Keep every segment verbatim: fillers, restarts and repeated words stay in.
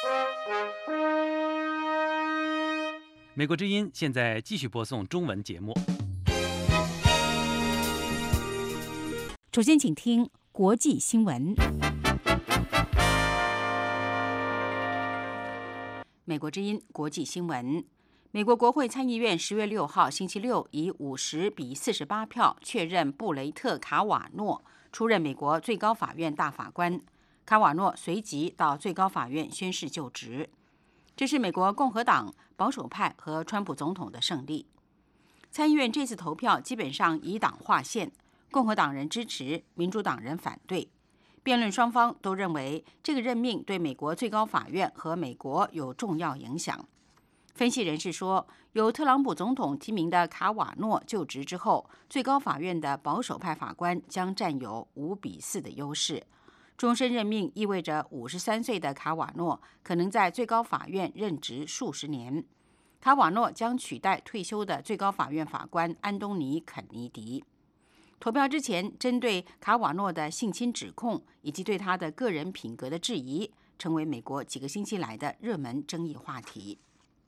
美国之音现在继续播送中文节目。 首先，请听国际新闻。美国之音国际新闻：美国国会参议院十月六号星期六以五十比四十八票确认布雷特·卡瓦诺出任美国最高法院大法官。卡瓦诺随即到最高法院宣誓就职。这是美国共和党、保守派和川普总统的胜利。参议院这次投票基本上以党划线，共和党人支持，民主党人反对。辩论双方都认为这个任命对美国最高法院和美国有重要影响。分析人士说，由特朗普总统提名的卡瓦诺就职之后，最高法院的保守派法官将占有五比四的优势。终身任命意味着五十三岁的卡瓦诺可能在最高法院任职数十年。卡瓦诺将取代退休的最高法院法官安东尼·肯尼迪。投票之前，针对卡瓦诺的性侵指控以及对他的个人品格的质疑，成为美国几个星期来的热门争议话题。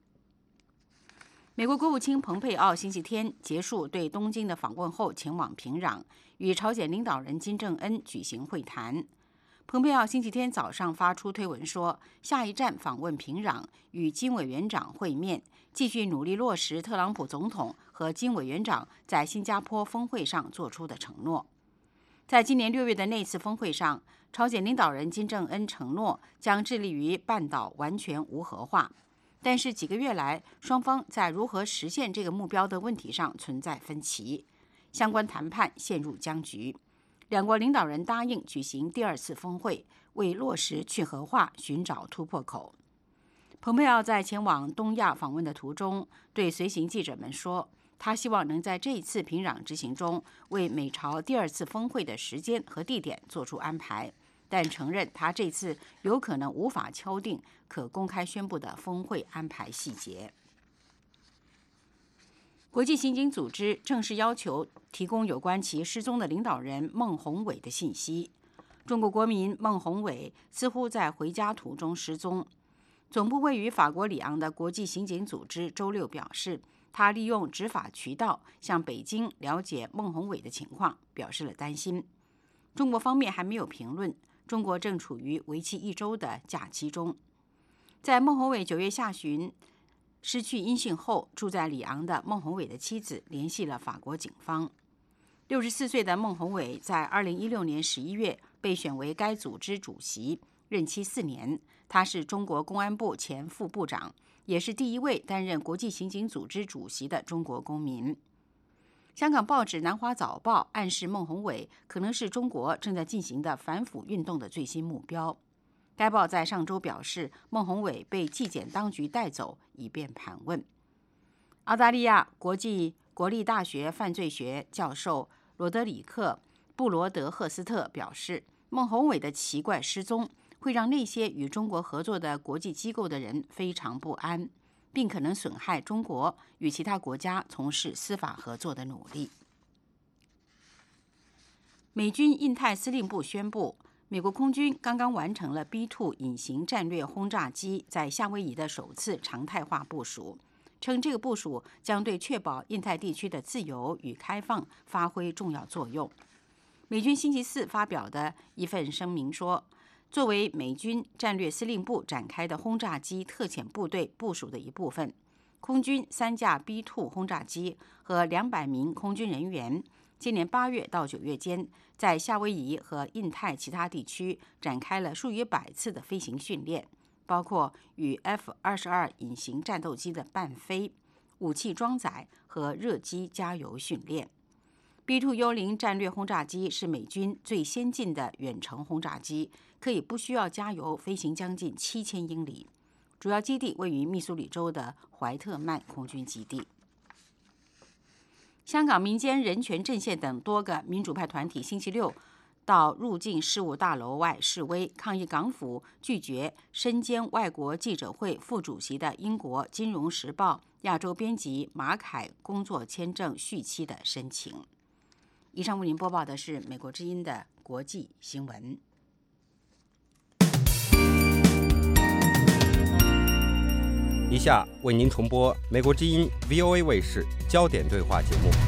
美国国务卿蓬佩奥星期天结束对东京的访问后，前往平壤，与朝鲜领导人金正恩举行会谈。蓬佩奥星期天早上发出推文说，下一站访问平壤，与金委员长会面，继续努力落实特朗普总统和金委员长在新加坡峰会上做出的承诺。在今年六月的那次峰会上，朝鲜领导人金正恩承诺将致力于半岛完全无核化，但是几个月来，双方在如何实现这个目标的问题上存在分歧，相关谈判陷入僵局。两国领导人答应举行第二次峰会，为落实去核化寻找突破口。蓬佩奥在前往东亚访问的途中，对随行记者们说，他希望能在这一次平壤之行中为美朝第二次峰会的时间和地点做出安排，但承认他这次有可能无法敲定可公开宣布的峰会安排细节。国际刑警组织正式要求提供有关其失踪的领导人孟宏伟的信息。中国国民孟宏伟似乎在回家途中失踪。总部位于法国里昂的国际刑警组织周六表示，他利用执法渠道向北京了解孟宏伟的情况，表示了担心。中国方面还没有评论，中国正处于为期一周的假期中。在孟宏伟九月下旬失去音讯后，住在里昂的孟宏伟的妻子联系了法国警方。六十四岁的孟宏伟在二零一六年十一月被选为该组织主席，任期四年。他是中国公安部前副部长，也是第一位担任国际刑警组织主席的中国公民。香港报纸《南华早报》暗示孟宏伟可能是中国正在进行的反腐运动的最新目标。该报在上周表示，孟宏伟被纪检当局带走，以便盘问。澳大利亚国际国立大学犯罪学教授罗德里克·布罗德赫斯特表示，孟宏伟的奇怪失踪会让那些与中国合作的国际机构的人非常不安，并可能损害中国与其他国家从事司法合作的努力。美军印太司令部宣布，美国空军刚刚完成了 B 二 隐形战略轰炸机在夏威夷的首次常态化部署，称这个部署将对确保印太地区的自由与开放发挥重要作用。美军星期四发表的一份声明说，作为美军战略司令部展开的轰炸机特遣部队部署的一部分，空军三架 B 二 轰炸机和两百名空军人员今年八月到九月间，在夏威夷和印太其他地区展开了数以百次的飞行训练，包括与 F 二十二 隐形战斗机的伴飞、武器装载和热机加油训练。B 二 幽灵战略轰炸机是美军最先进的远程轰炸机，可以不需要加油飞行将近七千英里。主要基地位于密苏里州的怀特曼空军基地。香港民间人权阵线等多个民主派团体星期六到入境事务大楼外示威，抗议港府拒绝身兼外国记者会副主席的英国《金融时报》亚洲编辑马凯工作签证续期的申请。以上为您播报的是美国之音的国际新闻。 以下为您重播美国之音 V O A 卫视焦点对话节目。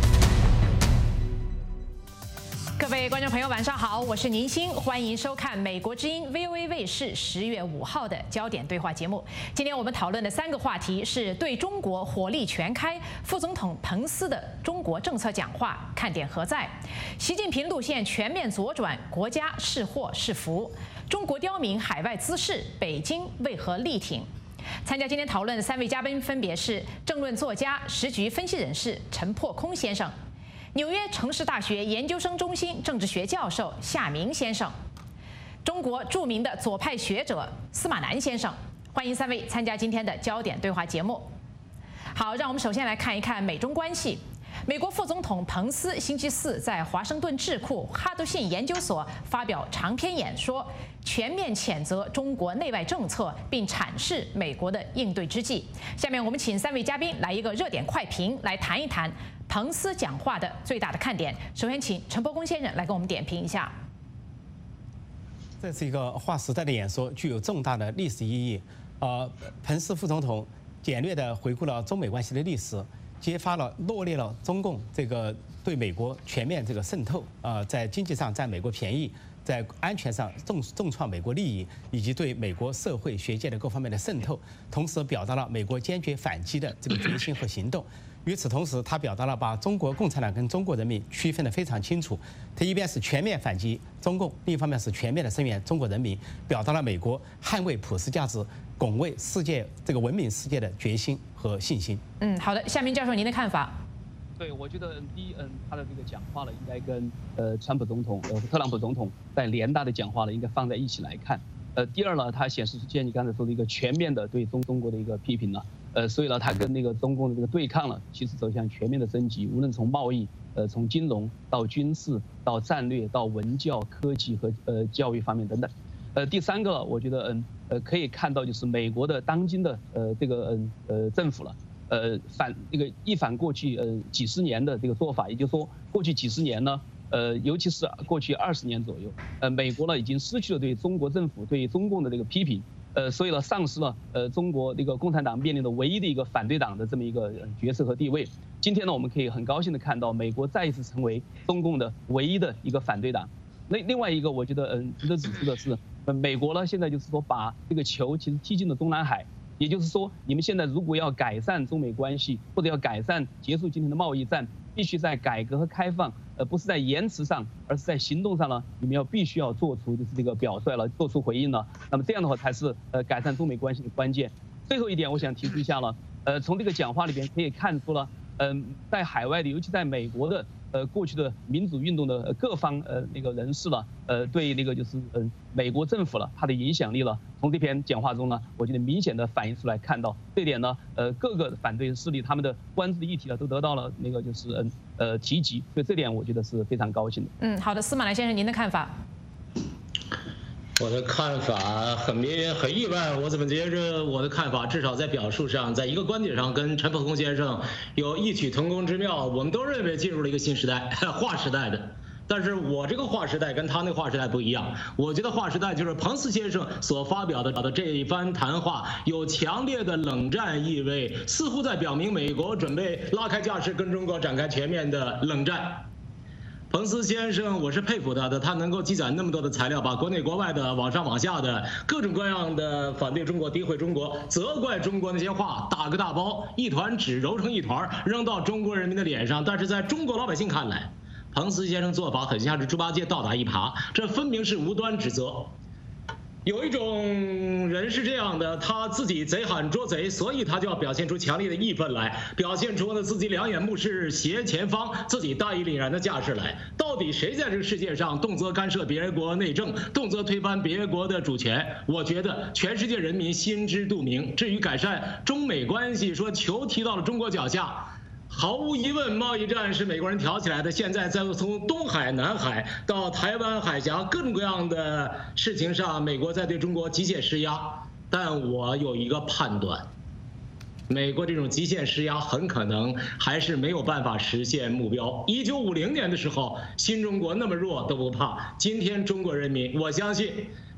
各位观众朋友，晚上好，我是宁欣，欢迎收看美国之音 V O A 卫视十月五号的焦点对话节目。今天我们讨论的三个话题是对中国火力全开，副总统彭斯的中国政策讲话看点何在？习近平路线全面左转，国家是祸是福？中国刁民海外滋事，北京为何力挺？参加今天讨论的三位嘉宾分别是政论作家、时局分析人士陈破空先生。纽约城市大学研究生中心政治学教授夏明先生，中国著名的左派学者司马南先生，欢迎三位参加今天的焦点对话节目。好，让我们首先来看一看美中关系。美国副总统彭斯星期四在华盛顿智库哈德逊研究所发表长篇演说，全面谴责中国内外政策，并阐释美国的应对之计。下面我们请三位嘉宾来一个热点快评，来谈一谈彭斯讲话的最大的看点。首先，请陈伯公先生来给我们点评一下。 这是一个划时代的演说，具有重大的历史意义。呃，彭斯副总统简略地回顾了中美关系的历史，揭发了、罗列了中共这个对美国全面这个渗透，呃，在经济上占美国便宜，在安全上重重创美国利益，以及对美国社会学界的各方面的渗透，同时表达了美国坚决反击的这个决心和行动。与此同时，他表达了把中国共产党跟中国人民区分得非常清楚。他一边是全面反击中共，另一方面是全面的声援中国人民，表达了美国捍卫普世价值、拱卫世界这个文明世界的决心和信心。 嗯，好的，夏明教授，您的看法？ 对，我觉得第一，嗯，他的这个讲话呢，应该跟呃川普总统、呃特朗普总统在联大的讲话呢，应该放在一起来看。呃，第二呢，它显示出像你刚才说的一个全面的对中中国的一个批评了。呃，所以呢，它跟那个中共的这个对抗呢，其实走向全面的升级，无论从贸易、呃，从金融到军事到战略到文教、科技和呃教育方面等等。呃，第三个，我觉得嗯呃可以看到就是美国的当今的呃这个嗯呃政府了，呃反这个一反过去呃几十年的这个做法，也就是说过去几十年呢。呃，尤其是过去二十年左右，呃，美国呢已经失去了对中国政府、对中共的这个批评，呃，所以呢，丧失了呃中国这个共产党面临的唯一的一个反对党的这么一个角色和地位。今天呢，我们可以很高兴的看到，美国再一次成为中共的唯一的一个反对党。那另外一个，我觉得嗯值得指出的是，呃，美国呢现在就是说把这个球其实踢进了中南海。也就是说，你们现在如果要改善中美关系，或者要改善结束今天的贸易战，必须在改革和开放，呃，不是在言辞上，而是在行动上呢，你们要必须要做出就是这个表率了，做出回应了。那么这样的话才是呃改善中美关系的关键。最后一点，我想提出一下了，呃，从这个讲话里边可以看出了，嗯、呃，在海外的，尤其在美国的。呃，过去的民主运动的各方呃那个人士了，呃，对那个就是嗯、呃、美国政府了，它的影响力了，从这篇讲话中呢，我觉得明显的反映出来，看到这点呢，呃，各个反对势力他们的关注的议题呢，都得到了那个就是嗯 呃, 呃提及，所以这点我觉得是非常高兴的。 嗯，好的，司马南先生，您的看法？ 我的看法很明很意外，我怎么觉着我的看法至少在表述上，在一个观点上跟陈破空先生有异曲同工之妙。我们都认为进入了一个新时代，划时代的。但是我这个划时代跟他那划时代不一样，我觉得划时代就是彭斯先生所发表的这一番谈话有强烈的冷战意味，似乎在表明美国准备拉开架势跟中国展开全面的冷战。彭斯先生，我是佩服他的，他能够积攒那么多的材料，把国内国外的往上往下的各种各样的反对中国、诋毁中国、责怪中国那些话打个大包，一团纸揉成一团，扔到中国人民的脸上。但是在中国老百姓看来，彭斯先生做法很像是猪八戒倒打一耙，这分明是无端指责。有一种人是这样的，他自己贼喊捉贼，所以他就要表现出强烈的义愤来，表现出呢自己两眼目视斜前方，自己大义凛然的架势来。到底谁在这个世界上动辄干涉别国内政，动辄推翻别国的主权？我觉得全世界人民心知肚明。至于改善中美关系，说球踢到了中国脚下，毫无疑问，贸易战是美国人挑起来的。现在在从东海、南海到台湾海峡各种各样的事情上，美国在对中国极限施压。但我有一个判断，美国这种极限施压很可能还是没有办法实现目标。一九五零年的时候，新中国那么弱都不怕，今天中国人民，我相信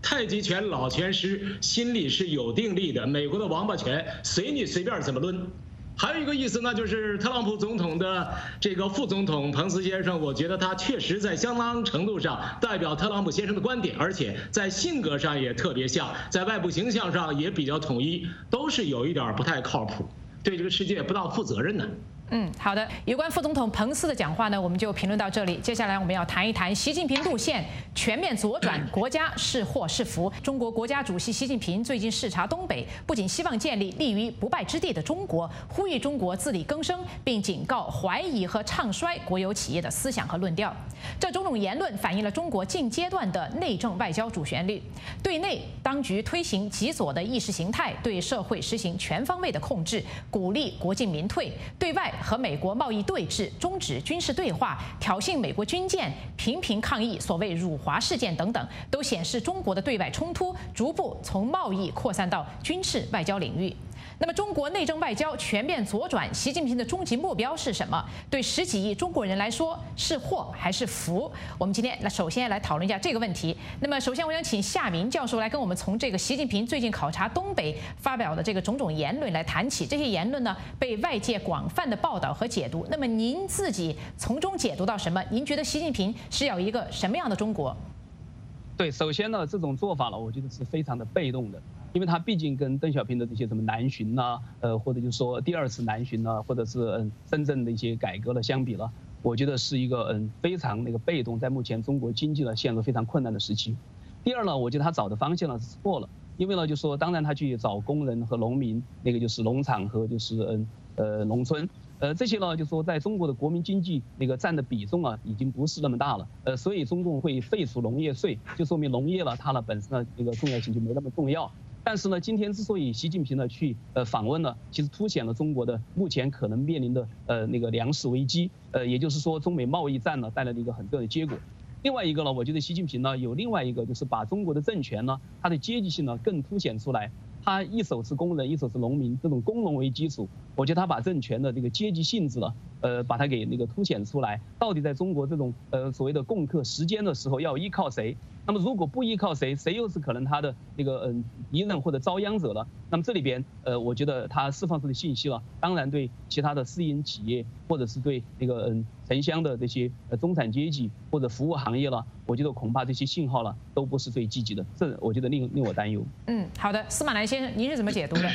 太极拳老拳师心里是有定力的，美国的王八拳随你随便怎么抡。还有一个意思呢，就是特朗普总统的这个副总统彭斯先生，我觉得他确实在相当程度上代表特朗普先生的观点，而且在性格上也特别像，在外部形象上也比较统一，都是有一点不太靠谱，对这个世界不大负责任的。 嗯，好的。有关副总统彭斯的讲话呢，我们就评论到这里。接下来我们要谈一谈习近平路线全面左转，国家是祸是福。中国国家主席习近平最近视察东北，不仅希望建立立于不败之地的中国，呼吁中国自力更生，并警告怀疑和唱衰国有企业的思想和论调。这种种言论反映了中国近阶段的内政外交主旋律。对内，当局推行极左的意识形态，对社会实行全方位的控制，鼓励国进民退；对外，和美国贸易对峙，终止军事对话，挑衅美国军舰，频频抗议所谓辱华事件等等，都显示中国的对外冲突逐步从贸易扩散到军事外交领域。那么，中国内政外交全面左转，习近平的终极目标是什么？对十几亿中国人来说，是祸还是福？我们今天来首先来讨论一下这个问题。那么，首先我想请夏明教授来跟我们从这个习近平最近考察东北发表的这个种种言论来谈起。这些言论呢，被外界广泛的报道和解读。那么，您自己从中解读到什么？您觉得习近平是要一个什么样的中国？ 对，首先呢，这种做法呢，我觉得是非常的被动的。因为他毕竟跟邓小平的这些什么南巡呐、啊，呃，或者就是说第二次南巡呐、啊，或者是嗯深圳的一些改革了相比了，我觉得是一个嗯非常那个被动，在目前中国经济呢陷入非常困难的时期。第二呢，我觉得他找的方向呢是错了，因为呢就说当然他去找工人和农民，那个就是农场和就是嗯呃农村。呃，这些呢，就说在中国的国民经济那个占的比重啊，已经不是那么大了。呃，所以中共会废除农业税，就说明农业了它呢本身呢那个重要性就没那么重要。但是呢，今天之所以习近平呢去呃访问呢，其实凸显了中国的目前可能面临的呃那个粮食危机，呃，也就是说中美贸易战呢带来的一个很重要的结果。另外一个呢，我觉得习近平呢有另外一个就是把中国的政权呢，它的阶级性呢更凸显出来。他一手是工人，一手是农民，这种工农为基础，我觉得他把政权的这个阶级性质呢，呃，把它给那个凸显出来。到底在中国这种呃所谓的共克时艰的时候，要依靠谁？那么如果不依靠谁，谁又是可能他的那个嗯敌人或者遭殃者呢？那么这里边呃，我觉得他释放出的信息了，当然对其他的私营企业或者是对那个嗯城乡的这些呃中产阶级或者服务行业了，我觉得恐怕这些信号了都不是最积极的，这我觉得令令我担忧。 嗯，好的，司马南先生，您是怎么解读的？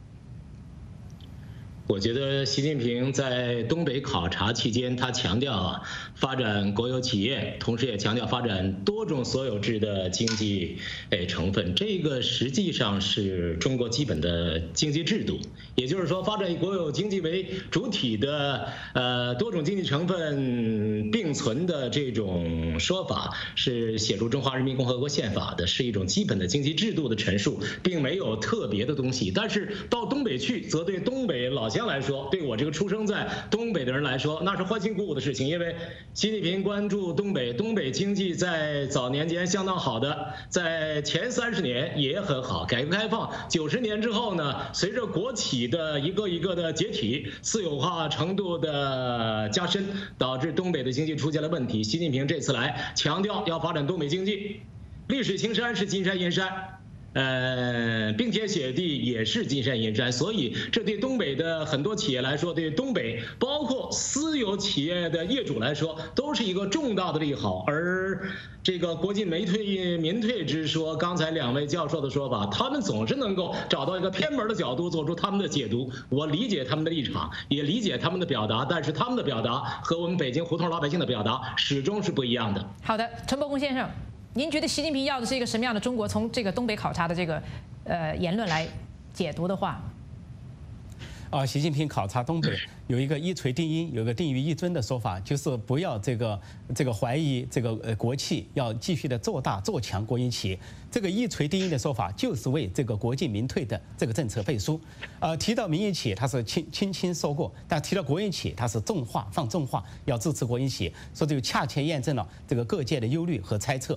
我觉得习近平在东北考察期间，他强调啊发展国有企业，同时也强调发展多种所有制的经济诶成分。这个实际上是中国基本的经济制度，也就是说，发展以国有经济为主体的呃多种经济成分并存的这种说法，是写入中华人民共和国宪法的，是一种基本的经济制度的陈述，并没有特别的东西。但是到东北去，则对东北老乡来说，对我这个出生在东北的人来说，那是欢欣鼓舞的事情。因为习近平关注东北，东北经济在早年间相当好的，在前三十年也很好。改革开放九十年之后呢，随着国企的一个一个的解体，私有化程度的加深，导致东北的经济出现了问题。习近平这次来强调要发展东北经济，绿水青山是金山银山。呃，冰天雪地也是金山银山，所以这对东北的很多企业来说，对东北包括私有企业的业主来说，都是一个重大的利好。而这个国进民退民退之说，刚才两位教授的说法，他们总是能够找到一个偏门的角度，做出他们的解读。我理解他们的立场，也理解他们的表达，但是他们的表达和我们北京胡同老百姓的表达始终是不一样的。 好的，陈伯公先生。您觉得习近平要的是一个什么样的中国？从这个东北考察的这个呃言论来解读的话， 啊，习近平考察东北有一个一锤定音，有一个定于一尊的说法，就是不要这个这个怀疑这个呃国企，要继续的做大做强国营企业。这个一锤定音的说法，就是为这个国进民退的这个政策背书。呃，提到民营企业，它是轻轻轻说过，但提到国营企业，它是重话放重话，要支持国营企业，说这就恰恰验证了这个各界的忧虑和猜测。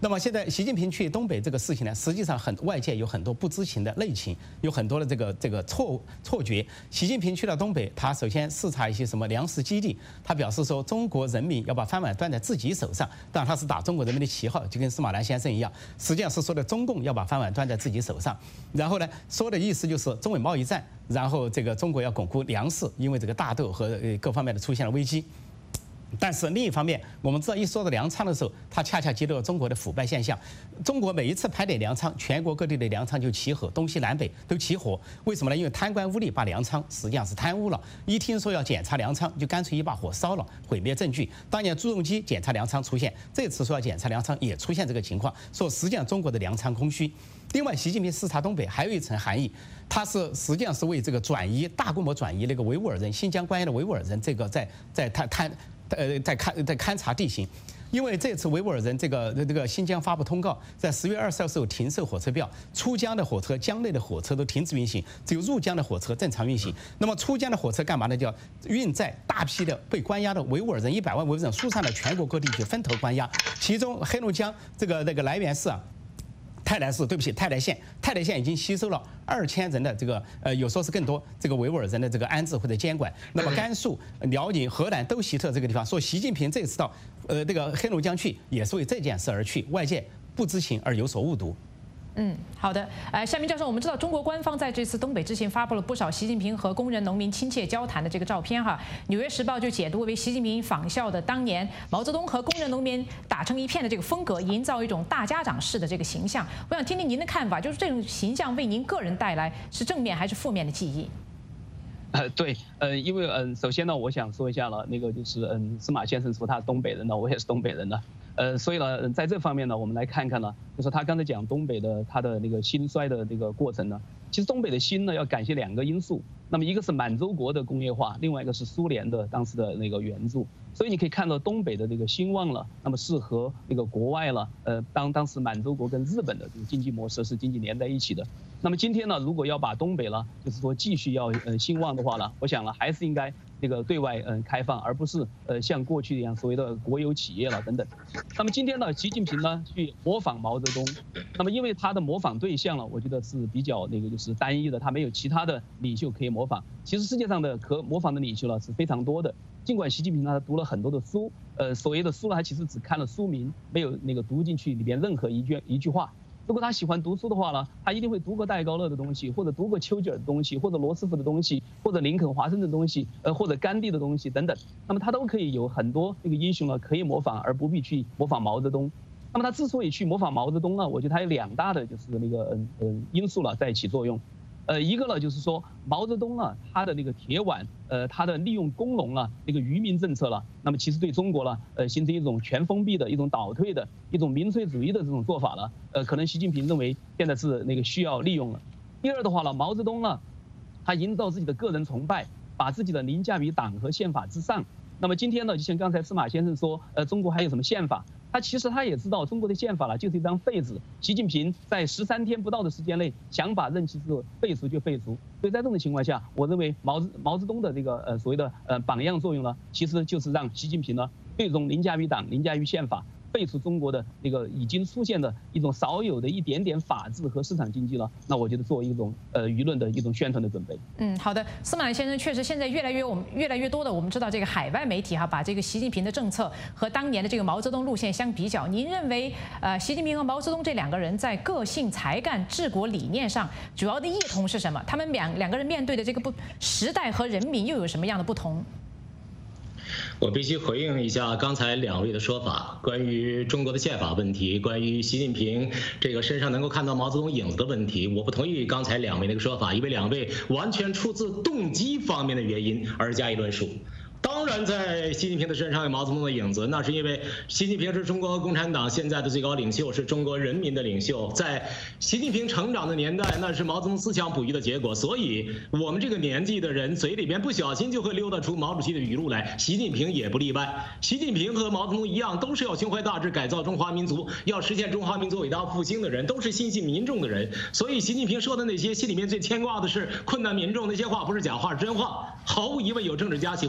那么现在习近平去东北这个事情呢，实际上很外界有很多不知情的内情，有很多的这个这个错错觉。习近平去到东北，他首先视察一些什么粮食基地，他表示说中国人民要把饭碗端在自己手上，当然他是打中国人民的旗号，就跟司马南先生一样，实际上是说的中共要把饭碗端在自己手上。然后呢，说的意思就是中美贸易战，然后这个中国要巩固粮食，因为这个大豆和各方面的出现了危机。但是另一方面，我们知道一说到粮仓的时候，它恰恰揭露了中国的腐败现象。中国每一次盘点粮仓，全国各地的粮仓就起火，东西南北都起火。为什么呢？因为贪官污吏把粮仓实际上是贪污了。一听说要检查粮仓，就干脆一把火烧了，毁灭证据。当年朱镕基检查粮仓出现，这次说要检查粮仓也出现这个情况，说实际上中国的粮仓空虚。另外，习近平视察东北还有一层含义，他是实际上是为这个转移大规模转移那个维吾尔人新疆关押的维吾尔人，这个在在探探。呃，在勘在勘察地形，因为这次维吾尔人这个这个新疆发布通告，在十月二十号时候停售火车票，出疆的火车、疆内的火车都停止运行，只有入疆的火车正常运行。那么出疆的火车干嘛呢？叫运载大批的被关押的维吾尔人，一百万维吾尔人疏散到全国各地去分头关押，其中黑龙江这个那个来源市啊。泰来市，对不起，泰来县，泰来县已经吸收了二千人的这个呃，有说是更多这个维吾尔人的这个安置或者监管。那么甘肃、辽宁、河南都袭特这个地方，说习近平这次到呃这个黑龙江去，也是为这件事而去，外界不知情而有所误读。 嗯，好的。呃，夏明教授，我们知道中国官方在这次东北之行发布了不少习近平和工人农民亲切交谈的这个照片哈。《纽约时报》就解读为习近平仿效的当年毛泽东和工人农民打成一片的这个风格，营造一种大家长式的这个形象。我想听听您的看法，就是这种形象为您个人带来是正面还是负面的记忆？ 呃，对，呃，因为嗯、呃，首先呢，我想说一下了，那个就是嗯，司马先生说他是东北人呢，我也是东北人呢。呃，所以呢，在这方面呢，我们来看看呢，就是他刚才讲东北的他的那个兴衰的这个过程呢，其实东北的兴呢要感谢两个因素，那么一个是满洲国的工业化，另外一个是苏联的当时的那个援助，所以你可以看到东北的这个兴旺了，那么是和那个国外了，呃，当当时满洲国跟日本的这个经济模式是紧紧连在一起的。那么今天呢，如果要把东北了，就是说继续要呃兴旺的话呢，我想呢还是应该这个对外嗯开放，而不是呃像过去一样所谓的国有企业了等等。那么今天呢，习近平呢去模仿毛泽东，那么因为他的模仿对象呢，我觉得是比较那个就是单一的，他没有其他的领袖可以模仿。其实世界上的可模仿的领袖呢是非常多的，尽管习近平呢读了很多的书，呃所谓的书呢他其实只看了书名，没有那个读进去里边任何一句一句话。如果他喜欢读书的话呢，他一定会读过戴高乐的东西，或者读过丘吉尔的东西，或者罗斯福的东西，或者林肯、华盛顿的东西，呃，或者甘地的东西等等。那么他都可以有很多那个英雄呢可以模仿，而不必去模仿毛泽东。那么他之所以去模仿毛泽东呢，我觉得他有两大的就是那个嗯嗯因素了在起作用。呃，一个呢就是说毛泽东呢，他的那个铁腕，呃，他的利用工农了那个愚民政策了，那么其实对中国呢，呃，形成一种全封闭的一种倒退的一种民粹主义的这种做法了，呃，可能习近平认为现在是那个需要利用了。第二的话呢，毛泽东呢，他营造自己的个人崇拜，把自己的凌驾于党和宪法之上。那么今天呢，就像刚才司马先生说，呃，中国还有什么宪法？他其实他也知道中国的宪法了就是一张废纸，习近平在十三天不到的时间内想把任期制废除就废除。所以在这种情况下，我认为毛毛泽东的这个呃所谓的呃榜样作用呢，其实就是让习近平呢最终凌驾于党、凌驾于宪法，废除中国的那个已经出现的一种少有的一点点法治和市场经济了。那我觉得作为一种呃舆论的一种宣传的准备。 嗯，好的，司马南先生，确实现在越来越我们越来越多的我们知道这个海外媒体哈，把这个习近平的政策和当年的这个毛泽东路线相比较。您认为呃习近平和毛泽东这两个人在个性、才干、治国理念上主要的异同是什么？他们两两个人面对的这个不时代和人民又有什么样的不同？ 我必须回应一下刚才两位的说法，关于中国的宪法问题，关于习近平这个身上能够看到毛泽东影子的问题，我不同意刚才两位那个说法，因为两位完全出自动机方面的原因而加以论述。当然，在习近平的身上有毛泽东的影子，那是因为习近平是中国共产党现在的最高领袖，是中国人民的领袖。在习近平成长的年代，那是毛泽东思想哺育的结果。所以，我们这个年纪的人嘴里边不小心就会溜达出毛主席的语录来，习近平也不例外。习近平和毛泽东一样，都是要胸怀大志、改造中华民族、要实现中华民族伟大复兴的人，都是心系民众的人。所以，习近平说的那些心里面最牵挂的是困难民众那些话，不是假话，是真话。毫无疑问，有政治家喜欢表演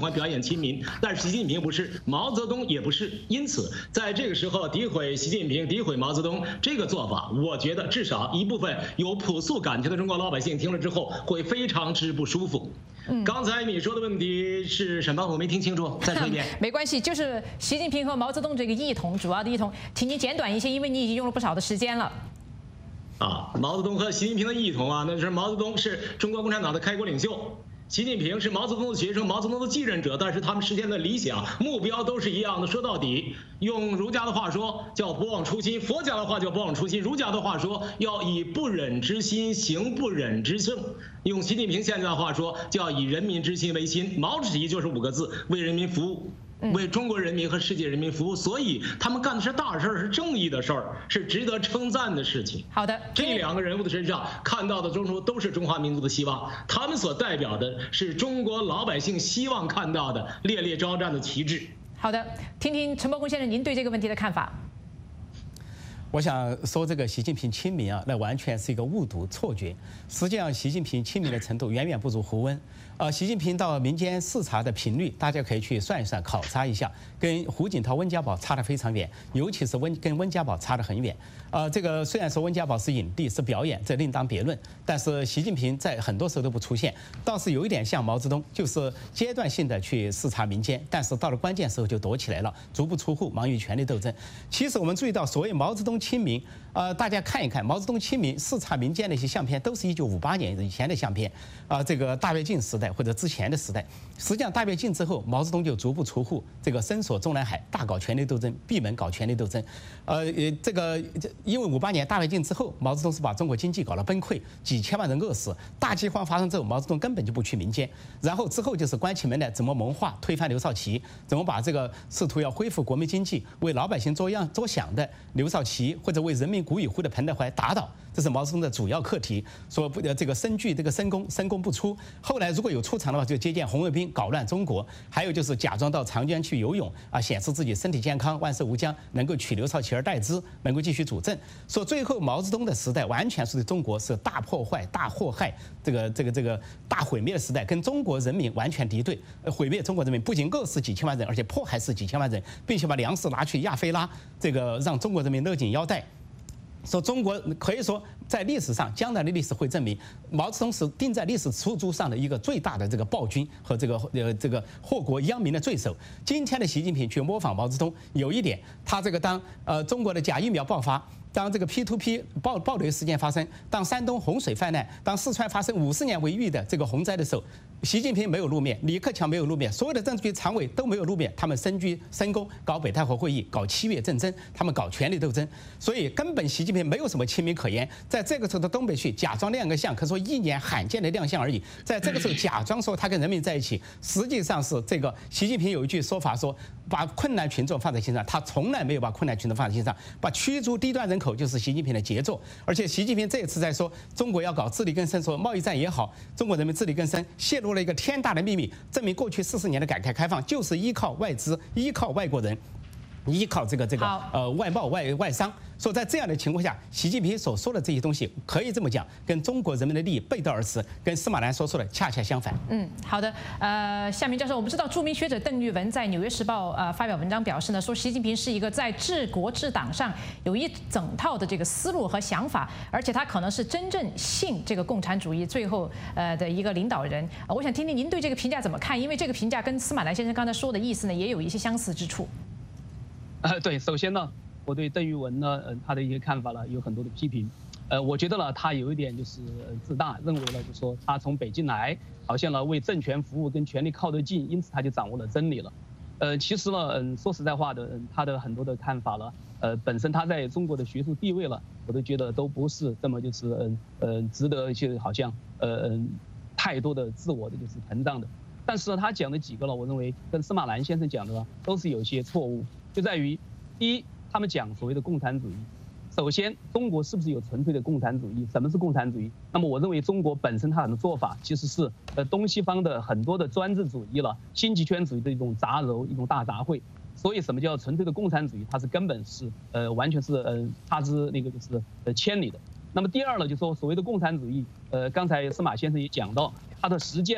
亲民，但是习近平不是，毛泽东也不是。因此，在这个时候诋毁习近平、诋毁毛泽东这个做法，我觉得至少一部分有朴素感情的中国老百姓听了之后会非常之不舒服。嗯，刚才你说的问题是什么？我没听清楚，再说一遍。 没关系，就是习近平和毛泽东这个异同，主要的异同，请您简短一些，因为你已经用了不少的时间了。 啊，毛泽东和习近平的异同啊，那是毛泽东是中国共产党的开国领袖。习近平是毛泽东的学生，毛泽东的继任者，但是他们实现的理想目标都是一样的。说到底，用儒家的话说叫不忘初心，佛家的话叫不忘初心，儒家的话说要以不忍之心行不忍之政，用习近平现在的话说叫以人民之心为心。毛主席就是五个字：为人民服务。为中国人民和世界人民服务，所以他们干的是大事儿，是正义的事儿，是值得称赞的事情。 好的， 这两个人物的身上看到的中国都是中华民族的希望，他们所代表的是中国老百姓希望看到的烈烈招战的旗帜。 好的，听听陈伯公先生您对这个问题的看法。 我想说，这个习近平亲民啊，那完全是一个误读错觉。实际上，习近平亲民的程度远远不如胡温。呃，习近平到民间视察的频率，大家可以去算一算，考察一下，跟胡锦涛、温家宝差得非常远，尤其是温跟温家宝差得很远。呃，这个虽然说温家宝是影帝，是表演，这另当别论，但是习近平在很多时候都不出现，倒是有一点像毛泽东，就是阶段性的去视察民间，但是到了关键时候就躲起来了，足不出户，忙于权力斗争。其实我们注意到，所谓毛泽东亲民，呃，大家看一看毛泽东亲民视察民间的一些相片，都是一九五八年以前的相片，啊、呃，这个大跃进时代或者之前的时代。实际上大跃进之后，毛泽东就逐步出户，这个深锁中南海，大搞权力斗争，闭门搞权力斗争。呃，呃，这个因为五八年大跃进之后，毛泽东是把中国经济搞了崩溃，几千万人饿死，大饥荒发生之后，毛泽东根本就不去民间。然后之后就是关起门来怎么谋划推翻刘少奇，怎么把这个试图要恢复国民经济、为老百姓着样着想的刘少奇，或者为人民鼓与呼的彭德怀打倒，这是毛泽东的主要课题。说不这个深具这个深功，深功不出。后来如果有出场的话，就接见红卫兵，搞乱中国。还有就是假装到长江去游泳啊，显示自己身体健康，万寿无疆，能够取刘少奇而代之，能够继续主政。说最后毛泽东的时代完全是对中国是大破坏、大祸害，这个这个这个大毁灭的时代，跟中国人民完全敌对，毁灭中国人民，不仅饿死几千万人，而且迫害死几千万人，并且把粮食拿去亚非拉，这个让中国人民勒紧腰带。说中国可以说在历史上，将来的历史会证明，毛泽东是钉在历史书桌上的一个最大的这个暴君和这个呃这个祸国殃民的罪首。今天的习近平去模仿毛泽东，有一点，他这个当呃中国的假疫苗爆发。当这个 P to P 暴暴雷事件发生，当山东洪水泛滥，当四川发生五十年为遇的这个洪灾的时候，习近平没有露面，李克强没有露面，所有的政治局常委都没有露面，他们深居深宫，搞北戴河会议，搞七月政争，他们搞权力斗争，所以根本习近平没有什么亲民可言。在这个时候到东北去假装亮个相，可说一年罕见的亮相而已。在这个时候假装说他跟人民在一起，实际上是这个习近平有一句说法说，把困难群众放在心上，他从来没有把困难群众放在心上，把驱逐低端人口就是习近平的杰作。而且习近平这一次在说中国要搞自力更生，说贸易战也好，中国人民自力更生，泄露了一个天大的秘密，证明过去四十年的改革开放就是依靠外资，依靠外国人，依靠这个这个呃外贸外外商。说在这样的情况下，习近平所说的这些东西，可以这么讲，跟中国人民的利益背道而驰，跟司马南所说的恰恰相反。 嗯，好的。呃，夏明教授，我们知道著名学者邓玉文在《纽约时报》呃发表文章表示呢，说习近平是一个在治国治党上有一整套的这个思路和想法，而且他可能是真正信这个共产主义最后呃的一个领导人。呃，我想听听您对这个评价怎么看？因为这个评价跟司马南先生刚才说的意思呢，也有一些相似之处。 呃，对，首先呢，我对邓玉文呢，呃，他的一些看法呢，有很多的批评。呃，我觉得呢，他有一点就是自大，认为呢，就是说他从北京来，好像呢为政权服务，跟权力靠得近，因此他就掌握了真理了。呃，其实呢，嗯，说实在话的，嗯，他的很多的看法呢，呃，本身他在中国的学术地位了，我都觉得都不是这么就是嗯呃值得去好像呃嗯太多的自我的就是膨胀的。但是呢，他讲的几个呢，我认为跟司马南先生讲的呢，都是有一些错误。就在于，第一，他们讲所谓的共产主义。首先，中国是不是有纯粹的共产主义？什么是共产主义？那么我认为中国本身它的做法其实是呃东西方的很多的专制主义了、新极权主义的一种杂糅、一种大杂烩。所以什么叫纯粹的共产主义？它是根本是呃完全是呃差之那个就是呃千里的。那么第二呢，就说所谓的共产主义，呃刚才司马先生也讲到，它的实践呢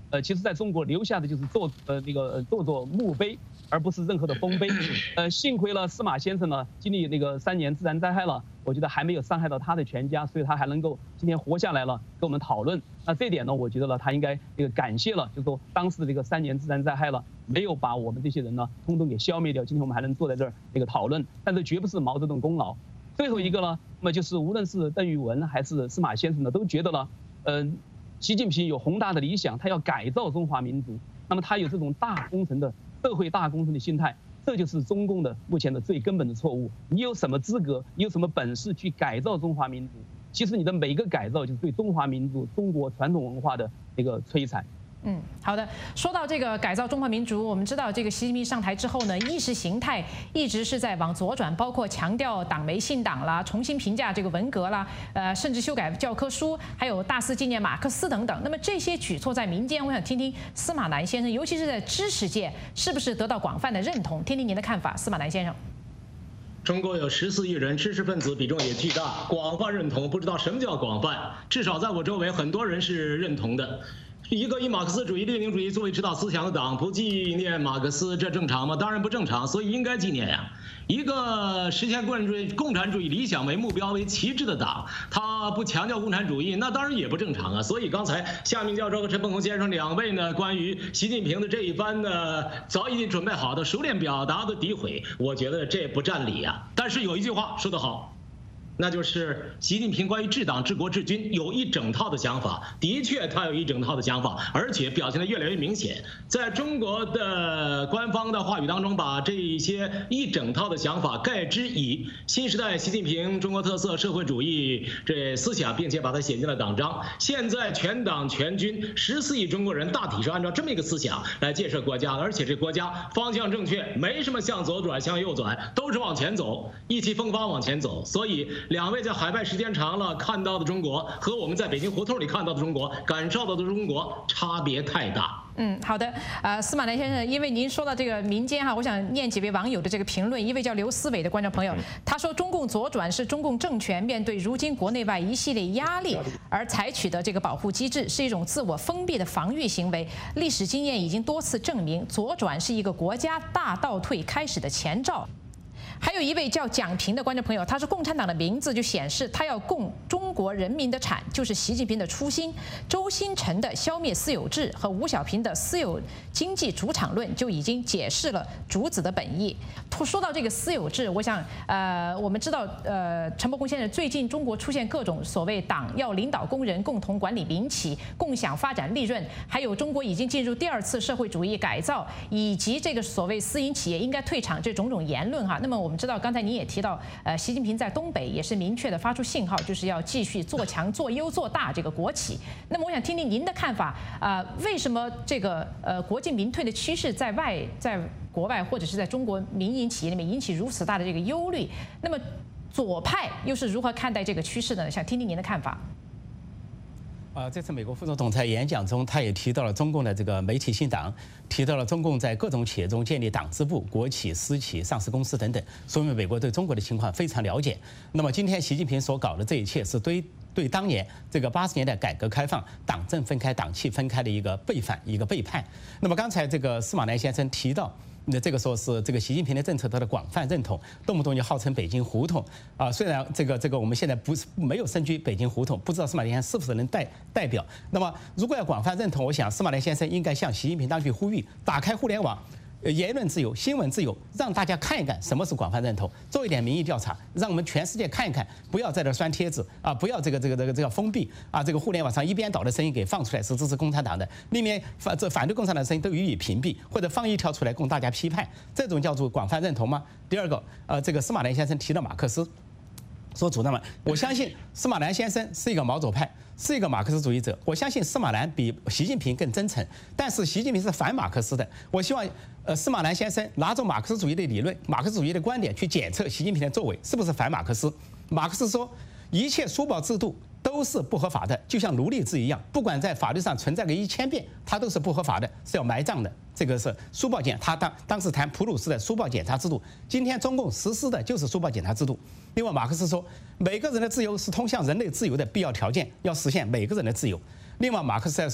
呃，其实在中国留下的就是做呃那个做做墓碑，而不是任何的丰碑。呃，幸亏了司马先生呢，经历那个三年自然灾害了，我觉得还没有伤害到他的全家，所以他还能够今天活下来了，跟我们讨论。那这点呢，我觉得呢，他应该这个感谢了，就是说当时的这个三年自然灾害了，没有把我们这些人呢，通通给消灭掉。今天我们还能坐在这儿那个讨论，但这绝不是毛泽东功劳。最后一个呢，那么就是无论是邓玉文还是司马先生呢，都觉得呢，嗯、呃。习近平有宏大的理想，他要改造中华民族，那么他有这种大工程的社会大工程的心态，这就是中共的目前的最根本的错误。你有什么资格，你有什么本事去改造中华民族？其实你的每个改造就是对中华民族、中国传统文化的一个摧残。 嗯，好的。说到这个改造中华民族，我们知道这个习近平上台之后呢，意识形态一直是在往左转，包括强调党媒信党啦，重新评价这个文革啦，呃，甚至修改教科书，还有大肆纪念马克思等等。那么这些举措在民间，我想听听司马南先生，尤其是在知识界，是不是得到广泛的认同？听听您的看法，司马南先生。 中国有十四亿人，知识分子比重也巨大，广泛认同不知道什么叫广泛，至少在我周围很多人是认同的。一个以马克思主义、列宁主义作为指导思想的党不纪念马克思，这正常吗？当然不正常，所以应该纪念呀。一个实现共产主义、共产主义理想为目标为旗帜的党，他不强调共产主义，那当然也不正常啊。所以刚才夏明教授和陈鹏洪先生两位呢，关于习近平的这一番呢早已经准备好的熟练表达的诋毁，我觉得这不占理呀。但是有一句话说得好。那就是习近平关于治党、治国、治军有一整套的想法，的确他有一整套的想法，而且表现得越来越明显。在中国的官方的话语当中，把这一些一整套的想法盖之以新时代习近平中国特色社会主义这思想，并且把它写进了党章。现在全党全军十四亿中国人大体是按照这么一个思想来建设国家，而且这国家方向正确，没什么向左转向右转，都是往前走，意气风发往前走。所以两位在海外时间长了，看到的中国和我们在北京胡同里看到的中国、感受到的中国差别太大。 嗯，好的。呃，司马南先生，因为您说到这个民间哈，我想念几位网友的这个评论。一位叫刘思伟的观众朋友，他说中共左转是中共政权面对如今国内外一系列压力而采取的这个保护机制，是一种自我封闭的防御行为。历史经验已经多次证明，左转是一个国家大倒退开始的前兆。还有一位叫蒋平的观众朋友，他是共产党的名字就显示他要供中国人民的产，就是习近平的初心。周新辰的消灭私有制和吴小平的私有经济主场论就已经解释了主子的本意。说到这个私有制，我想，呃，我们知道，呃，陈伯公先生最近中国出现各种所谓党要领导工人共同管理民企、共享发展利润，还有中国已经进入第二次社会主义改造，以及这个所谓私营企业应该退场这种种言论哈。那么我们知道，刚才您也提到，呃，习近平在东北也是明确的发出信号，就是要继续做强、做优、做大这个国企。那么我想听听您的看法啊、呃，为什么这个呃国进民退的趋势在外在国外或者是在中国民营企业里面引起如此大的这个忧虑？那么左派又是如何看待这个趋势的呢？想听听您的看法。 呃，这次美国副总统在演讲中，他也提到了中共的这个媒体信党，提到了中共在各种企业中建立党支部、国企、私企、上市公司等等，说明美国对中国的情况非常了解。那么今天习近平所搞的这一切，是对对当年这个八十年代改革开放党政分开、党气分开的一个背反、一个背叛。那么刚才这个司马南先生提到。那这个说是这个习近平的政策得到广泛认同，动不动就号称北京胡同啊。虽然这个这个我们现在不是没有身居北京胡同，不知道司马南先生是否能代代表。那么如果要广泛认同，我想司马南先生应该向习近平当局呼吁，打开互联网。言论自由、新闻自由，让大家看一看什么是广泛认同，做一点民意调查，让我们全世界看一看，不要在这拴帖子啊，不要这个这个这个这个封闭啊，这个互联网上一边倒的声音给放出来是支持共产党的，里面反这反对共产党的声音都予以屏蔽，或者放一条出来供大家批判，这种叫做广泛认同吗？第二个，呃，这个司马南先生提到马克思。说主张了，我相信司马南先生是一个毛左派，是一个马克思主义者。我相信司马南比习近平更真诚，但是习近平是反马克思的。我希望，呃，司马南先生拿着马克思主义的理论、马克思主义的观点去检测习近平的作为是不是反马克思。马克思说，一切书报制度都是不合法的，就像奴隶制一样，不管在法律上存在个一千遍，它都是不合法的，是要埋葬的。这个是书报检，他当当时谈普鲁士的书报检查制度，今天中共实施的就是书报检查制度。另外，马克思说，每个人的自由是通向人类自由的必要条件，要实现每个人的自由。另外，马克思还说，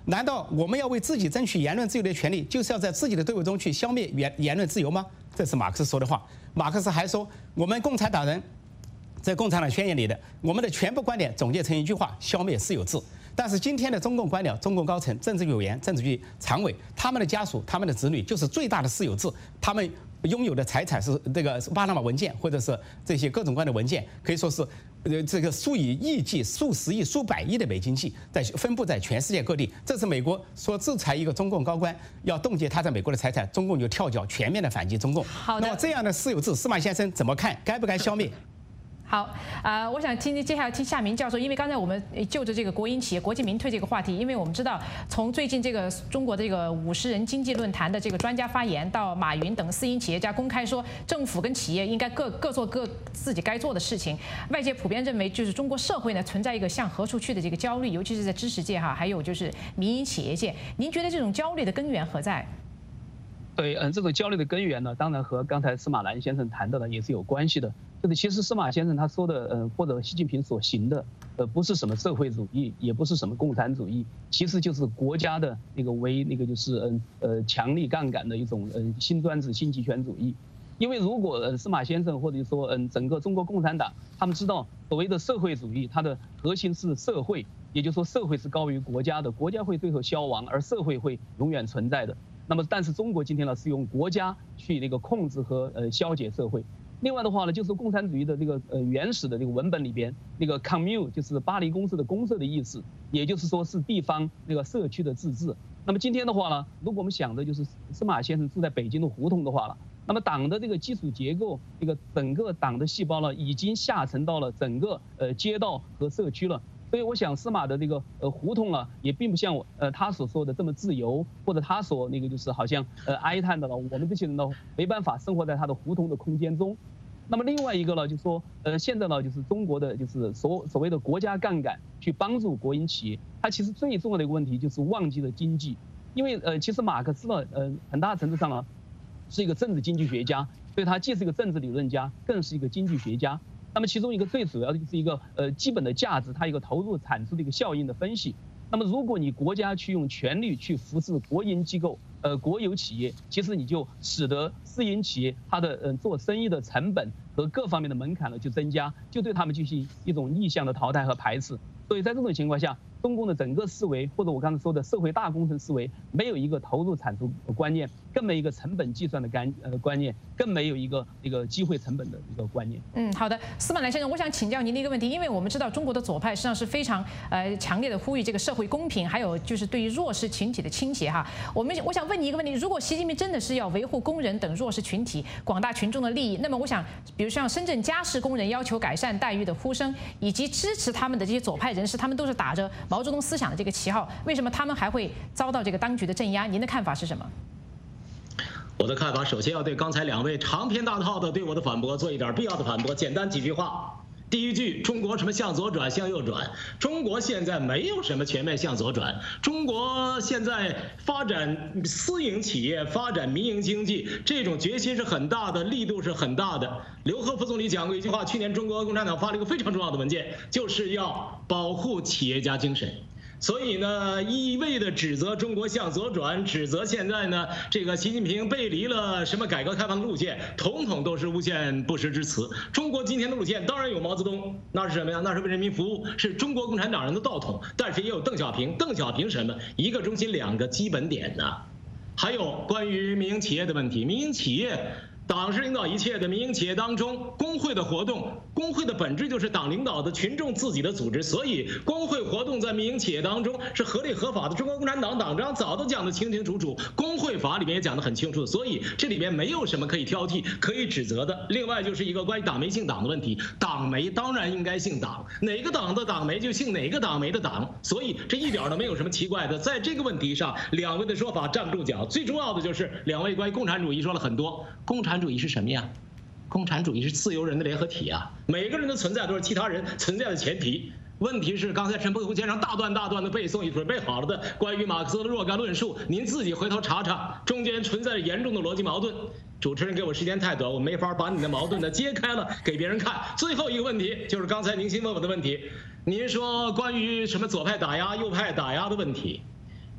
难道我们要为自己争取言论自由的权利，就是要在自己的队伍中去消灭言言论自由吗？这是马克思说的话。马克思还说，我们共产党人在《共产党宣言》里的我们的全部观点总结成一句话：消灭私有制。但是今天的中共官僚、中共高层、政治局委员、政治局常委，他们的家属、他们的子女就是最大的私有制，他们拥有的财产是这个巴拿马文件，或者是这些各种各样的文件，可以说是呃这个数以亿计、数十亿、数百亿的美金计，在分布在全世界各地。这是美国说制裁一个中共高官，要冻结他在美国的财产，中共就跳脚全面的反击中共。 好的， 那么这样的私有制，司马先生怎么看？该不该消灭？ 好，啊、呃，我想听接下来听夏明教授，因为刚才我们就着这个国营企业、国进民退这个话题，因为我们知道从最近这个中国这个五十人经济论坛的这个专家发言，到马云等私营企业家公开说政府跟企业应该各各做各自己该做的事情，外界普遍认为就是中国社会呢存在一个向何处去的这个焦虑，尤其是在知识界哈，还有就是民营企业界，您觉得这种焦虑的根源何在？ 对，嗯，这种焦虑的根源呢，当然和刚才司马南先生谈到的也是有关系的。就是其实司马先生他说的，呃，或者习近平所行的，呃，不是什么社会主义，也不是什么共产主义，其实就是国家的那个为那个就是嗯呃强力杠杆的一种嗯新专制新极权主义。因为如果呃司马先生或者说嗯整个中国共产党，他们知道所谓的社会主义，它的核心是社会，也就是说社会是高于国家的，国家会最后消亡，而社会会永远存在的。那么，但是中国今天呢是用国家去那个控制和呃消解社会。另外的话呢，就是共产主义的这个呃原始的这个文本里边，那个 commune 就是巴黎公社的公社的意思，也就是说是地方那个社区的自治。那么今天的话呢，如果我们想的就是司马先生住在北京的胡同的话了，那么党的这个基础结构，这个整个党的细胞呢，已经下沉到了整个呃街道和社区了。所以我想司马的这个呃胡同呢，也并不像我呃他所说的这么自由，或者他所那个就是好像呃哀叹的了，我们这些人呢没办法生活在他的胡同的空间中。那么另外一个呢，就是说呃现在呢就是中国的就是所所谓的国家杠杆去帮助国营企业，它其实最重要的一个问题就是忘记了经济，因为呃其实马克思呢呃很大程度上呢是一个政治经济学家，所以他既是一个政治理论家，更是一个经济学家。那么其中一个最主要的就是一个呃基本的价值，它一个投入产出的一个效应的分析。那么如果你国家去用权力去扶持国营机构、呃国有企业，其实你就使得私营企业它的呃做生意的成本和各方面的门槛呢就增加，就对他们进行一种逆向的淘汰和排斥。所以在这种情况下，中共的整个思维，或者我刚才说的社会大工程思维，没有一个投入产出观念，更没有一个成本计算的概呃观念，更没有一个一个机会成本的一个观念。 嗯，好的，司马南先生，我想请教您的一个问题，因为我们知道中国的左派实际上是非常呃强烈的呼吁这个社会公平，还有就是对于弱势群体的倾斜哈。我们我想问你一个问题，如果习近平真的是要维护工人等弱势群体、广大群众的利益，那么我想，比如像深圳家事工人要求改善待遇的呼声，以及支持他们的这些左派人士，他们都是打着毛泽东思想的这个旗号，为什么他们还会遭到这个当局的镇压？您的看法是什么？ 我的看法，首先要对刚才两位长篇大套的对我的反驳做一点必要的反驳，简单几句话。第一句，中国什么向左转向右转？中国现在没有什么全面向左转，中国现在发展私营企业、发展民营经济，这种决心是很大的，力度是很大的。刘鹤副总理讲过一句话，去年中国共产党发了一个非常重要的文件，就是要保护企业家精神。所以呢，一味的指责中国向左转，指责现在呢这个习近平背离了什么改革开放的路线，统统都是诬陷不实之词。中国今天的路线当然有毛泽东，那是什么呀？那是为人民服务，是中国共产党人的道统。但是也有邓小平，邓小平什么？一个中心，两个基本点呢。还有关于民营企业的问题，民营企业。党是领导一切的，民营企业当中，工会的活动，工会的本质就是党领导的群众自己的组织，所以工会活动在民营企业当中是合理合法的。中国共产党党章早都讲得清清楚楚，工会法里面也讲得很清楚，所以这里面没有什么可以挑剔、可以指责的。另外就是一个关于党媒姓党的问题，党媒当然应该姓党，哪个党的党媒就姓哪个党媒的党，所以这一点都没有什么奇怪的。在这个问题上，两位的说法站不住脚。最重要的就是两位关于共产主义说了很多，共产。共产主义是什么呀？共产主义是自由人的联合体啊！每个人的存在都是其他人存在的前提。问题是，刚才陈伯宏先生大段大段的背诵，已准备好了的关于马克思的若干论述，您自己回头查查，中间存在着严重的逻辑矛盾。主持人给我时间太短，我没法把你的矛盾呢揭开了给别人看。最后一个问题就是刚才您先问我的问题，您说关于什么左派打压、右派打压的问题。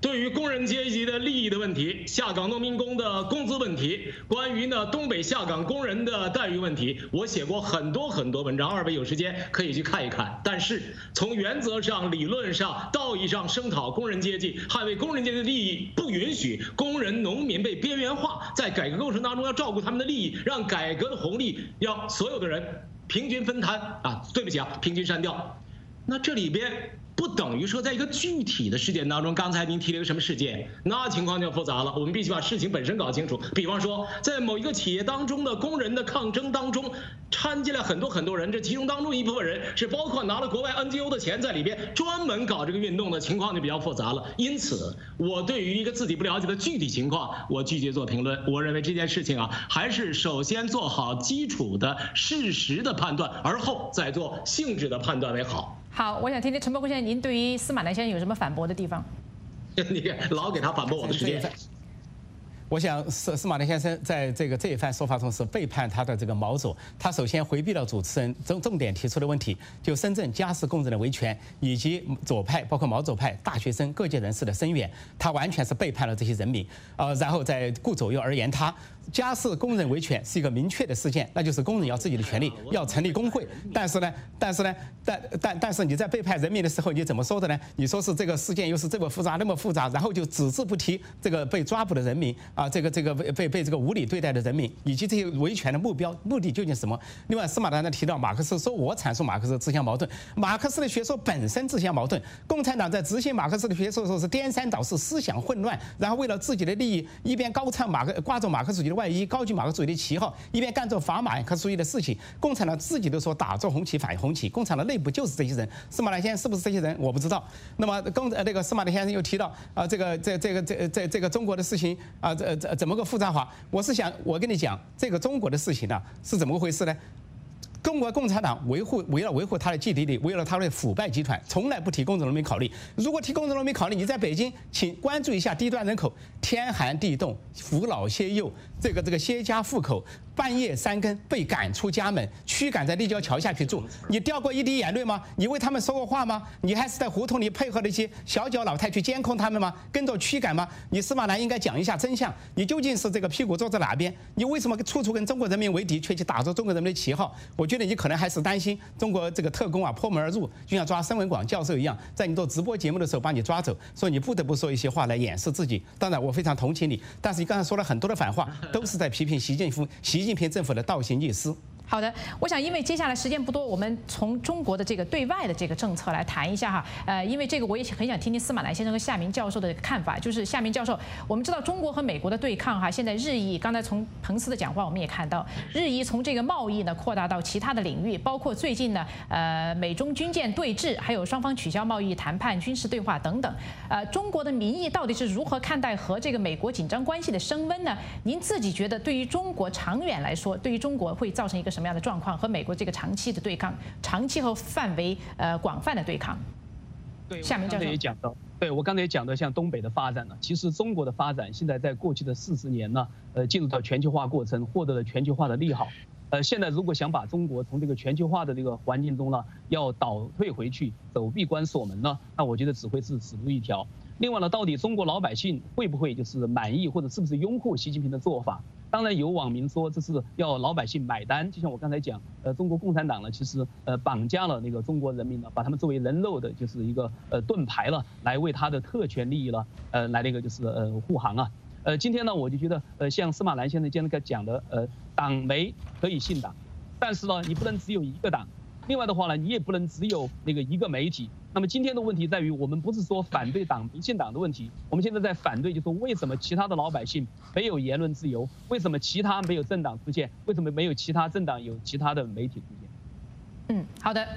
对于工人阶级的利益的问题，下岗农民工的工资问题，关于呢东北下岗工人的待遇问题，我写过很多很多文章，二位有时间可以去看一看。但是从原则上、理论上、道义上声讨工人阶级，捍卫工人阶级的利益，不允许工人、农民被边缘化，在改革过程当中要照顾他们的利益，让改革的红利要所有的人平均分摊啊，对不起啊，平均删掉。那这里边不等于说在一个具体的事件当中，刚才您提了一个什么事件，那情况就复杂了。我们必须把事情本身搞清楚。比方说，在某一个企业当中的工人的抗争当中，掺进来很多很多人，这其中当中一部分人是包括拿了国外 N G O 的钱在里边专门搞这个运动的情况就比较复杂了。因此，我对于一个自己不了解的具体情况，我拒绝做评论。我认为这件事情啊，还是首先做好基础的事实的判断，而后再做性质的判断为好。 好，我想听听陈伯坤先生，您对于司马南先生有什么反驳的地方？ 你老给他反驳我的时间。 我想司司马南先生在这个这一番说法中是背叛他的这个毛左。他首先回避了主持人重重点提出的问题，就深圳家事工人的维权以及左派包括毛左派大学生各界人士的声援，他完全是背叛了这些人民。呃，然后再顾左右而言他。家事工人维权是一个明确的事件，那就是工人要自己的权利，要成立工会。但是呢，但是呢，但但但是你在背叛人民的时候，你怎么说的呢？你说是这个事件又是这么复杂那么复杂，然后就只字不提这个被抓捕的人民啊，这个这个被被被这个无理对待的人民，以及这些维权的目标目的究竟是什么？另外，司马南呢提到马克思，说我阐述马克思自相矛盾，马克思的学说本身自相矛盾。共产党在执行马克思的学说的时候是颠三倒四，思想混乱，然后为了自己的利益，一边高唱马克挂着马克思主义的外衣，高举马克思主义的旗号，一边干着反马克思主义的事情。共产党自己都说打着红旗反红旗，共产党内部就是这些人。司马南先生是不是这些人，我不知道。那么共呃那个司马南先生又提到啊，这个这这个这这这个中国的事情啊，这这怎么个复杂化？我是想我跟你讲，这个中国的事情呢是怎么回事呢？中国共产党维护为了维护他的既得利益，为了他的腐败集团，从来不替工人农民考虑。如果替工人农民考虑，你在北京，请关注一下低端人口，天寒地冻，扶老携幼，这个这个携家户口，半夜三更被赶出家门，驱赶在立交桥下去住。你掉过一滴眼泪吗？你为他们说过话吗？你还是在胡同里配合那些小脚老太去监控他们吗？跟着驱赶吗？你司马南应该讲一下真相，你究竟是这个屁股坐在哪边？你为什么处处跟中国人民为敌，却去打着中国人民的旗号？我觉得你可能还是担心中国这个特工啊破门而入，就像抓申文广教授一样，在你做直播节目的时候把你抓走，所以你不得不说一些话来掩饰自己。当然，我非常同情你，但是你刚才说了很多的反话，都是在批评习近平、习近平政府的倒行逆施。 好的，我想因为接下来时间不多，我们从中国的这个对外的这个政策来谈一下哈。呃，因为这个我也很想听听司马南先生和夏明教授的看法。就是夏明教授，我们知道中国和美国的对抗哈，现在日益，刚才从彭斯的讲话我们也看到，日益从这个贸易呢扩大到其他的领域，包括最近呢，呃，美中军舰对峙，还有双方取消贸易谈判、军事对话等等。呃，中国的民意到底是如何看待和这个美国紧张关系的升温呢？您自己觉得，对于中国长远来说，对于中国会造成一个什么样的状况？和美国这个长期的对抗，长期和范围呃广泛的对抗。 对， 夏明教授也讲到，对我刚才也讲到，像东北的发展呢，其实中国的发展现在在过去的四十年呢，呃，进入到全球化过程，获得了全球化的利好。呃，现在如果想把中国从这个全球化的这个环境中呢，要倒退回去，走闭关锁门呢，那我觉得只会是死路一条。另外呢，到底中国老百姓会不会就是满意或者是不是拥护习近平的做法？当然有网民说这是要老百姓买单，就像我刚才讲，呃，中国共产党呢，其实呃绑架了那个中国人民呢，把他们作为人肉的，就是一个呃盾牌了，来为他的特权利益了，呃，来那个就是呃护航啊。呃，今天呢，我就觉得呃，像司马南先生今天讲的，呃，党媒可以信党，但是呢，你不能只有一个党。另外的话呢，你也不能只有那个一个媒体。那么今天的问题在于，我们不是说反对党媒信党的问题，我们现在在反对，就是说为什么其他的老百姓没有言论自由？为什么其他没有政党出现？为什么没有其他政党有其他的媒体出现？ 嗯，好的。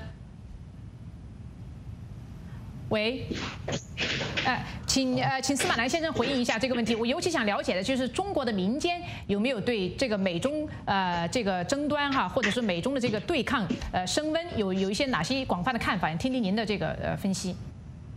喂，呃，请呃，请司马南先生回应一下这个问题。我尤其想了解的就是中国的民间有没有对这个美中呃这个争端哈，或者是美中的这个对抗呃升温有有一些哪些广泛的看法？听听您的这个呃分析。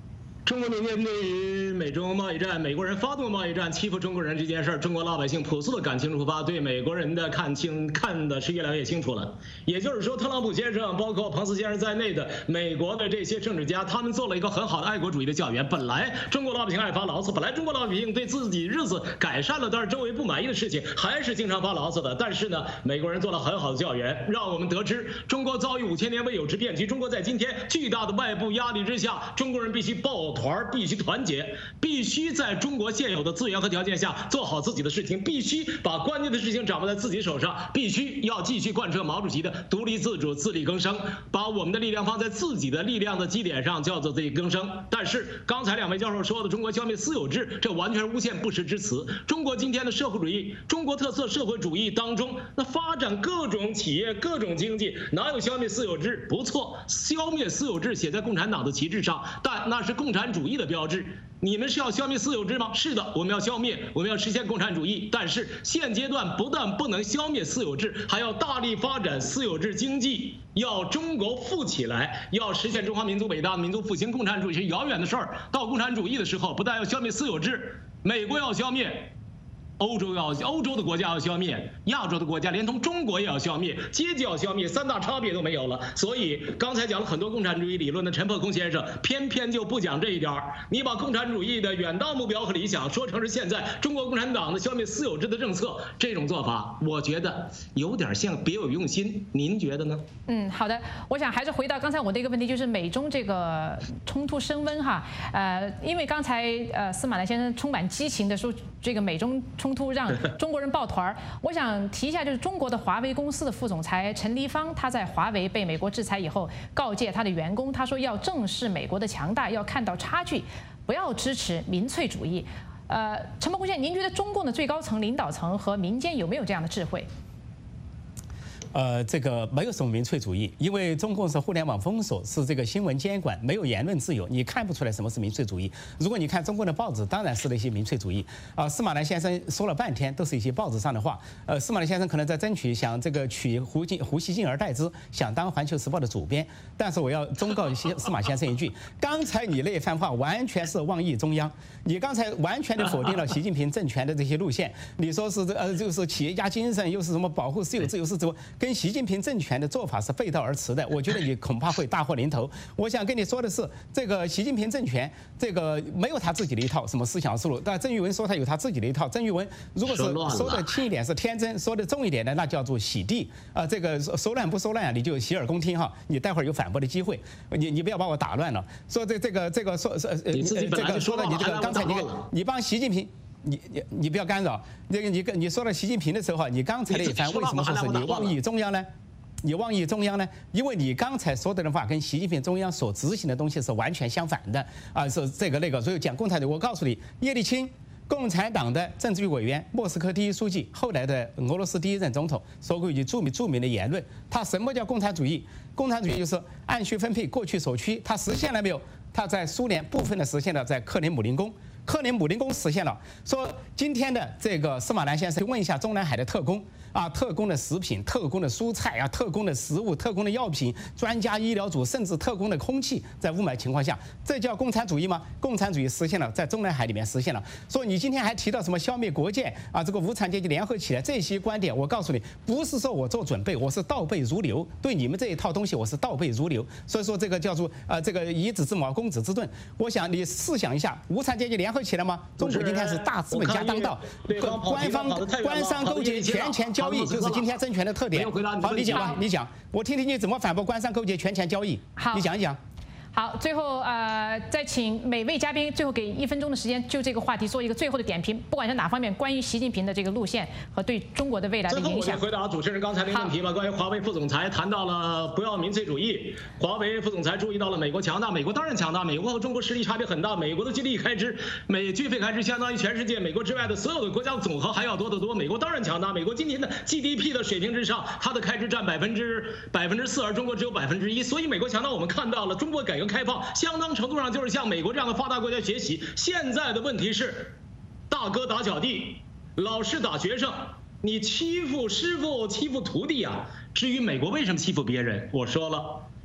中国民间对于美中贸易战、美国人发动贸易战欺负中国人这件事儿，中国老百姓朴素的感情出发，对美国人的看清看的是越来越清楚了。也就是说，特朗普先生，包括彭斯先生在内的美国的这些政治家，他们做了一个很好的爱国主义的教员。本来中国老百姓爱发牢骚，本来中国老百姓对自己日子改善了，但是周围不满意的事情还是经常发牢骚的。但是呢，美国人做了很好的教员，让我们得知中国遭遇五千年未有之变局。中国在今天巨大的外部压力之下，中国人必须抱团，必须团结，必须在中国现有的资源和条件下做好自己的事情，必须把关键的事情掌握在自己手上，必须要继续贯彻毛主席的独立自主、自力更生，把我们的力量放在自己的力量的基点上，叫做自力更生。但是刚才两位教授说的中国消灭私有制，这完全是诬陷不实之词。中国今天的社会主义、中国特色社会主义当中，那发展各种企业、各种经济，哪有消灭私有制？不错，消灭私有制写在共产党的旗帜上，但那是共产主义的标志。你们是要消灭私有制吗？是的，我们要消灭，我们要实现共产主义。但是现阶段不但不能消灭私有制，还要大力发展私有制经济，要中国富起来，要实现中华民族伟大的民族复兴。共产主义是遥远的事儿，到共产主义的时候，不但要消灭私有制，美国要消灭。欧洲要欧洲的国家要消灭，亚洲的国家连同中国也要消灭，阶级要消灭，三大差别都没有了。所以刚才讲了很多共产主义理论的陈破空先生，偏偏就不讲这一点儿。你把共产主义的远大目标和理想说成是现在中国共产党的消灭私有制的政策，这种做法，我觉得有点像别有用心。您觉得呢？ 嗯，好的，我想还是回到刚才我的一个问题，就是美中这个冲突升温哈，呃，因为刚才呃司马南先生充满激情的说，这个美中冲突让中国人抱团儿。我想提一下，就是中国的华为公司的副总裁陈立芳，他在华为被美国制裁以后，告诫他的员工，他说要正视美国的强大，要看到差距，不要支持民粹主义。呃，陈伯公先生，您觉得中共的最高层领导层和民间有没有这样的智慧？ 呃，这个没有什么民粹主义，因为中共是互联网封锁，是这个新闻监管，没有言论自由，你看不出来什么是民粹主义。如果你看中共的报纸，当然是那些民粹主义啊。司马南先生说了半天，都是一些报纸上的话。呃，司马南先生可能在争取想这个取胡进胡锡进而代之，想当《环球时报》的主编。但是我要忠告司马先生一句：刚才你那番话完全是妄议中央，你刚才完全的否定了习近平政权的这些路线。你说是呃，就是企业家精神，又是什么保护私有制，又是什么？跟习近平政权的做法是背道而驰的，我觉得你恐怕会大祸临头。我想跟你说的是，这个习近平政权这个没有他自己的一套什么思想思路，但郑玉文说他有他自己的一套。郑玉文如果是说的轻一点是天真，说的重一点的那叫做洗地啊。这个收乱不收乱啊，你就洗耳恭听哈，你待会儿有反驳的机会，你你不要把我打乱了。说这这个这个说呃你自己本来就说的你这个刚才你你帮习近平。你你你不要干扰，那个你你说到习近平的时候，你刚才那一番为什么说是你妄议中央呢？你妄议中央呢？因为你刚才说的话跟习近平中央所执行的东西是完全相反的啊，是这个那个。所以讲共产党，我告诉你，叶利钦，共产党的政治局委员，莫斯科第一书记，后来的俄罗斯第一任总统，说过一句著名著名的言论：他什么叫共产主义？共产主义就是按需分配，过去所需。他实现了没有？他在苏联部分的实现了，在克林姆林宫。克林姆林宫实现了。说今天的这个司马南先生问一下中南海的特工啊，特工的食品、特工的蔬菜啊、特工的食物、特工的药品、专家医疗组，甚至特工的空气，在雾霾情况下，这叫共产主义吗？共产主义实现了，在中南海里面实现了。说你今天还提到什么消灭国界啊，这个无产阶级联合起来这些观点，我告诉你，不是说我做准备，我是倒背如流，对你们这一套东西我是倒背如流。所以说这个叫做啊，这个以子之矛攻子之盾。我想你试想一下，无产阶级联合起来吗？中国今天是大资本家当道，官方官商勾结、权钱交易，就是今天政权的特点。好，你讲吧，你讲，我听听你怎么反驳官商勾结、权钱交易。 好， 你讲一讲。 好，最后呃，再请每位嘉宾最后给一分钟的时间，就这个话题做一个最后的点评，不管是哪方面，关于习近平的这个路线和对中国的未来的影响。 最后我就回答主持人刚才那个问题吧。关于华为副总裁谈到了不要民粹主义，华为副总裁注意到了美国强大，美国当然强大，美国和中国实力差别很大，美国的 G D P 开支，美军费开支相当于全世界美国之外的所有的国家总和还要多得多。美国当然强大，美国今年的 G D P 的水平之上，它的开支占百分之百分之四，而中国只有百分之一，所以美国强大。我们看到了中国改革开放相。相当程度上就是向美国这样的发达国家学习。现在的问题是，大哥打小弟，老师打学生，你欺负师傅欺负徒弟啊。至于美国为什么欺负别人，我说了，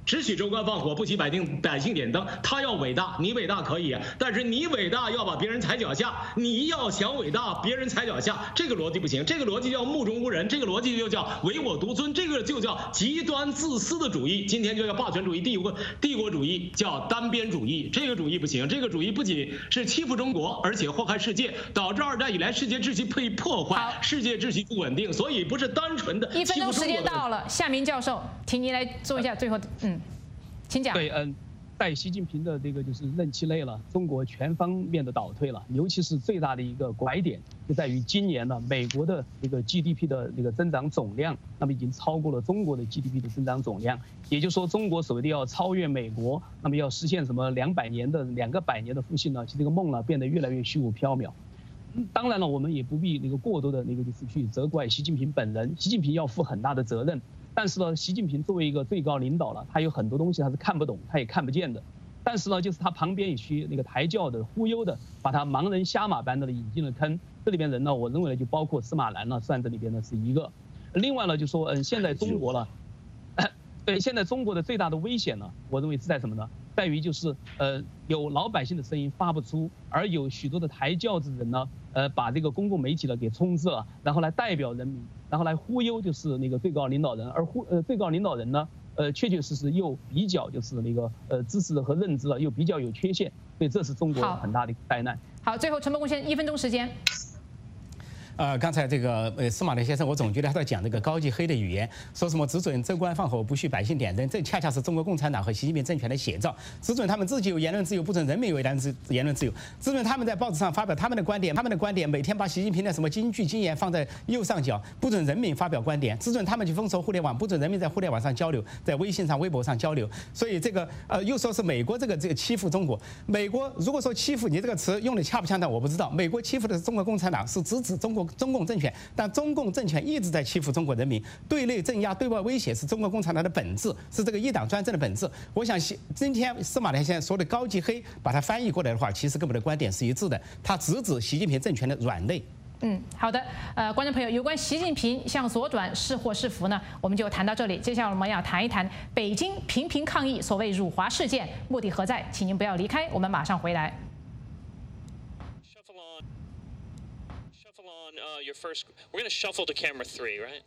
只许州官放火，不许百姓百姓点灯。他要伟大，你伟大可以，但是你伟大要把别人踩脚下，你要想伟大，别人踩脚下，这个逻辑不行。这个逻辑叫目中无人，这个逻辑就叫唯我独尊，这个就叫极端自私的主义。今天就叫霸权主义、帝国帝国主义，叫单边主义。这个主义不行，这个主义不仅是欺负中国，而且祸害世界，导致二战以来世界秩序被破坏，世界秩序不稳定。所以不是单纯的。 一分钟时间到了，夏明教授，请您来做一下最后的嗯。请讲。 对，嗯，在习近平的这个就是任期内了，中国全方面的倒退了，尤其是最大的一个拐点就在于今年呢，美国的这个 G D P 的那个增长总量，那么已经超过了中国的 G D P 的增长总量，也就是说，中国所谓的要超越美国，那么要实现什么两百年的两个百年的复兴呢？其实这个梦呢变得越来越虚无缥缈。当然了，我们也不必那个过多的那个就是去责怪习近平本人，习近平要负很大的责任。但是呢，习近平作为一个最高领导了，他有很多东西他是看不懂，他也看不见的。但是呢，就是他旁边有些那个抬轿的、忽悠的，把他盲人瞎马般的引进了坑。这里边人呢，我认为呢，就包括司马南呢，算这里边呢是一个。另外呢，就说嗯，现在中国了，对，现在中国的最大的危险呢，我认为是在什么呢？在于就是呃，有老百姓的声音发不出，而有许多的抬轿子人呢，呃，把这个公共媒体呢给充斥了，然后来代表人民。然后来忽悠就是那个最高领导人，而忽呃最高领导人呢，呃确确实实又比较就是那个呃知识和认知了又比较有缺陷，所以这是中国很大的灾难。 好，最后陈伯公先生一分钟时间。 呃，刚才这个呃司马南先生，我总觉得他在讲这个高级黑的语言，说什么只准州官放火，不许百姓点灯，这恰恰是中国共产党和习近平政权的写照。只准他们自己有言论自由，不准人民有言论自言论自由。只准他们在报纸上发表他们的观点，他们的观点每天把习近平的什么金句金言放在右上角，不准人民发表观点。只准他们去封锁互联网，不准人民在互联网上交流，在微信上、微博上交流。所以这个呃，又说是美国这个这个欺负中国。美国如果说欺负，你这个词用的恰不恰当，我不知道。美国欺负的是中国共产党，是直指中国中共政权。但中共政权一直在欺负中国人民，对内镇压、对外威胁是中国共产党的本质，是这个一党专政的本质。我想，今天司马南先生说的高级黑，把它翻译过来的话，其实跟我们的观点是一致的。他直指习近平政权的软肋。 嗯，好的，呃，观众朋友，有关习近平向左转是祸是福呢，我们就谈到这里。接下来我们要谈一谈北京频频抗议所谓辱华事件，目的何在？请您不要离开，我们马上回来。 Uh, your first, we're going to shuffle to camera three, right?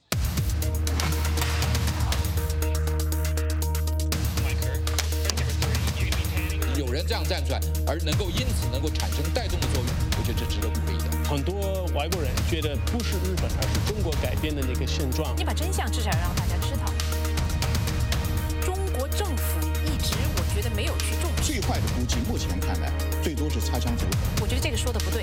Camera three, 有人这样站出来，而能够因此能够产生带动的作用，我觉得这值得鼓励的。 很多外国人觉得不是日本，而是中国改变的那个现状。 你把真相至少让大家知道。中国政府一直，我觉得没有去重视。 最坏的估计，目前看来，最多是擦枪走火。 我觉得这个说的不对。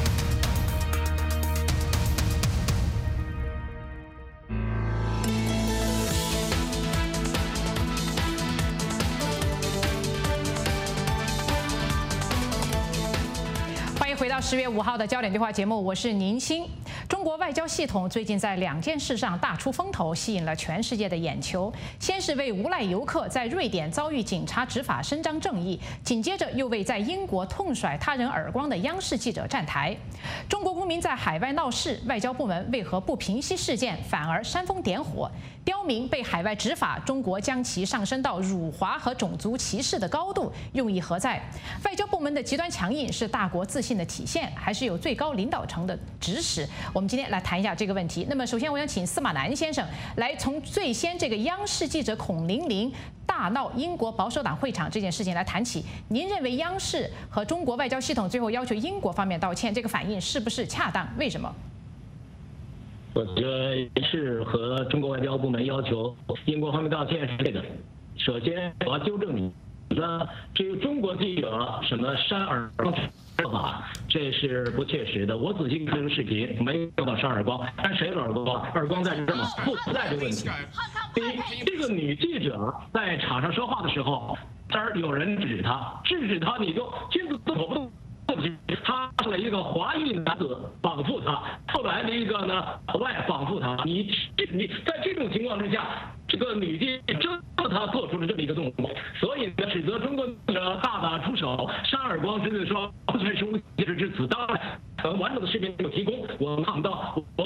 回到十月五号的焦点对话节目，我是宁鑫。中国外交系统最近在两件事上大出风头，吸引了全世界的眼球。先是为无赖游客在瑞典遭遇警察执法伸张正义，紧接着又为在英国痛甩他人耳光的央视记者站台。中国公民在海外闹事，外交部门为何不平息事件，反而煽风点火？标明被海外执法，中国将其上升到辱华和种族歧视的高度，用意何在？外交部门的极端强硬是大国自信的体现，还是有最高领导层的指使？我们今天来谈一下这个问题。那么，首先我想请司马南先生来从最先这个央视记者孔玲玲大闹英国保守党会场这件事情来谈起。您认为央视和中国外交系统最后要求英国方面道歉，这个反应是不是恰当？为什么？ 我觉得是和中国外交部门要求英国方面道歉是对的。首先，我要纠正你。那至于中国记者什么扇耳光说法，这是不切实的。我仔细看这个视频，没有到扇耳光，扇谁的耳光？耳光在这吗？不存在这个问题。第一，这个女记者在场上说话的时候，这儿有人制止她，制止她你就亲自动手不动。他是了一个华裔男子绑缚他，后来的一个呢老外绑缚他。你你在这种情况之下，这个女记者他做出了这么一个动作，所以呢，指责中国的大打出手、扇耳光，甚至说完全是无稽之词。当然，呃，完整的视频没有提供，我看不到，我